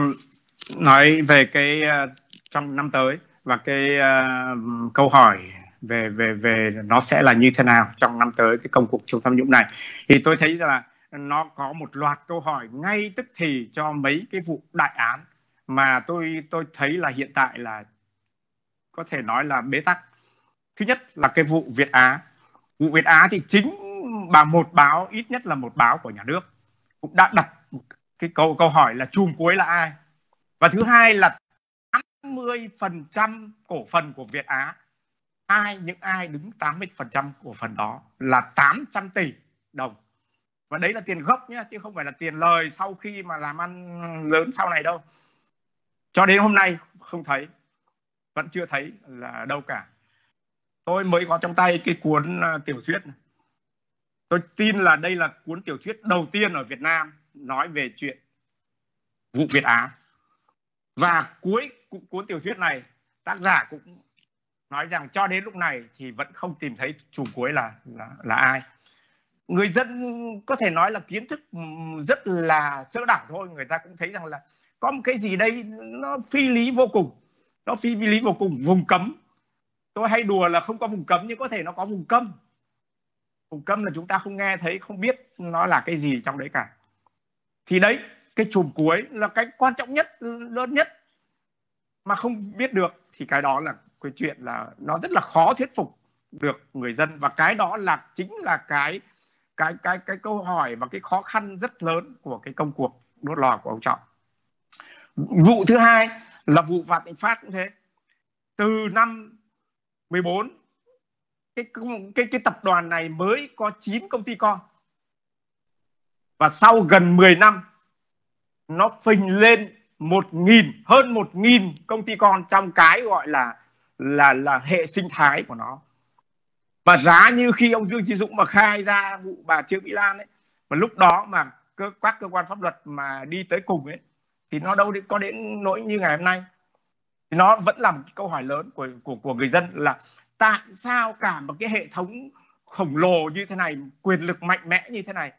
nói về cái uh, trong năm tới và cái uh, câu hỏi về về về nó sẽ là như thế nào trong năm tới cái công cuộc chống tham nhũng này. Thì tôi thấy là nó có một loạt câu hỏi ngay tức thì cho mấy cái vụ đại án mà tôi tôi thấy là hiện tại là có thể nói là bế tắc. Thứ nhất là cái vụ Việt Á. Vụ Việt Á thì chính bà một báo, ít nhất là một báo của nhà nước cũng đã đặt cái câu câu hỏi là chùm cuối là ai. Và thứ hai là tám mươi phần trăm cổ phần của Việt Á, ai những ai đứng tám mươi phần trăm cổ phần đó là tám trăm tỷ đồng. Và đấy là tiền gốc nhé, chứ không phải là tiền lời sau khi mà làm ăn lớn sau này đâu. Cho đến hôm nay không thấy, vẫn chưa thấy là đâu cả. Tôi mới có trong tay cái cuốn uh, tiểu thuyết này. Tôi tin là đây là cuốn tiểu thuyết đầu tiên ở Việt Nam nói về chuyện vụ Việt Á. Và cuối cuốn tiểu thuyết này, tác giả cũng nói rằng cho đến lúc này thì vẫn không tìm thấy chùm cuối là, là, là ai. Người dân có thể nói là kiến thức rất là sơ đẳng thôi. Người ta cũng thấy rằng là có một cái gì đây nó phi lý vô cùng. Nó phi lý vô cùng, vùng cấm. Tôi hay đùa là không có vùng cấm nhưng có thể nó có vùng câm. Vùng câm là chúng ta không nghe thấy, không biết nó là cái gì trong đấy cả. Thì đấy, cái chùm cuối là cái quan trọng nhất, lớn nhất mà không biết được. Thì cái đó là cái chuyện là nó rất là khó thuyết phục được người dân. Và cái đó là chính là cái cái cái cái câu hỏi và cái khó khăn rất lớn của cái công cuộc đốt lò của ông Trọng. Vụ thứ hai là vụ Vạn Thịnh Phát cũng thế. Từ năm mười bốn, cái, cái, cái tập đoàn này mới có chín công ty con. Và sau gần mười năm, nó phình lên một nghìn, hơn một nghìn công ty con trong cái gọi là, là, là hệ sinh thái của nó. Và giá như khi ông Dương Chí Dũng mà khai ra vụ bà Trương Mỹ Lan ấy, mà lúc đó mà cơ, các cơ quan pháp luật mà đi tới cùng ấy, thì nó đâu có đến nỗi như ngày hôm nay. Thì nó vẫn là một câu hỏi lớn của, của, của người dân là tại sao cả một cái hệ thống khổng lồ như thế này, quyền lực mạnh mẽ như thế này,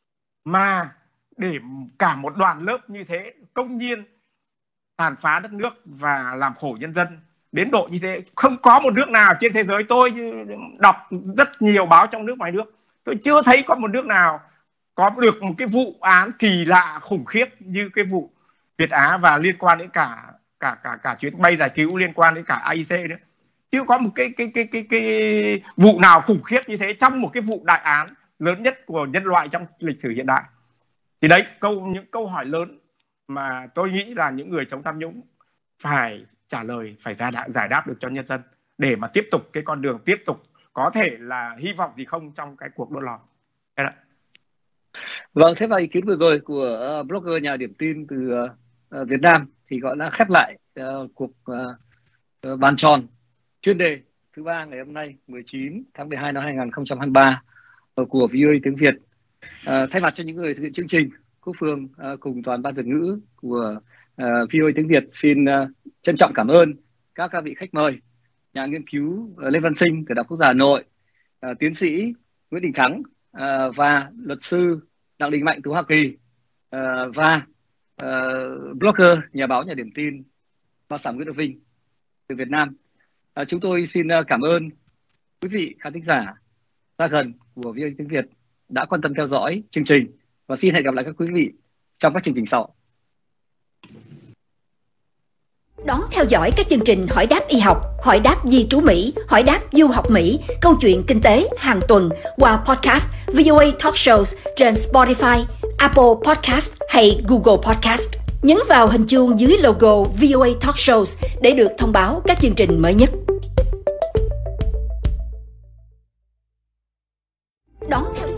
mà để cả một đoàn lớp như thế công nhiên tàn phá đất nước và làm khổ nhân dân đến độ như thế. Không có một nước nào trên thế giới, tôi đọc rất nhiều báo trong nước ngoài nước, tôi chưa thấy có một nước nào có được một cái vụ án kỳ lạ khủng khiếp như cái vụ Việt Á, và liên quan đến cả cả cả cả chuyến bay giải cứu, liên quan đến cả a i xê nữa. Chưa có một cái cái cái cái cái vụ nào khủng khiếp như thế trong một cái vụ đại án lớn nhất của nhân loại trong lịch sử hiện đại. Thì đấy, câu những câu hỏi lớn mà tôi nghĩ là những người chống tham nhũng phải trả lời, phải giải đáp, giải đáp được cho nhân dân để mà tiếp tục cái con đường, tiếp tục có thể là hy vọng gì không trong cái cuộc đốt lò. Thế đó. Vâng, thế và ý kiến vừa rồi của uh, blogger nhà điểm tin từ uh, Việt Nam thì gọi là khép lại uh, cuộc uh, uh, bàn tròn chuyên đề thứ ba ngày hôm nay mười chín tháng mười hai năm hai nghìn không trăm hai mươi ba uh, của vê o a tiếng Việt. Uh, thay mặt cho những người thực hiện chương trình, Quốc Phương uh, cùng toàn ban Việt ngữ của uh, vê o a tiếng Việt xin uh, trân trọng cảm ơn các các vị khách mời: nhà nghiên cứu uh, Lê Văn Sinh từ Đại học Quốc gia Hà Nội, uh, tiến sĩ Nguyễn Đình Thắng uh, và luật sư Đặng Đình Mạnh từ Hoa Kỳ, uh, và uh, blogger nhà báo nhà điểm tin Hoa Sản Nguyễn Đức Vinh từ Việt Nam. Uh, chúng tôi xin uh, cảm ơn quý vị khán thính giả xa gần của vê o a tiếng Việt đã quan tâm theo dõi chương trình, và xin hẹn gặp lại các quý vị trong các chương trình sau. Đón theo dõi các chương trình Hỏi đáp y học, Hỏi đáp di trú Mỹ, Hỏi đáp du học Mỹ, Câu chuyện kinh tế hàng tuần qua podcast vê o a Talk Shows trên Spotify, Apple Podcast hay Google Podcast. Nhấn vào hình chuông dưới logo vê o a Talk Shows để được thông báo các chương trình mới nhất. Đón theo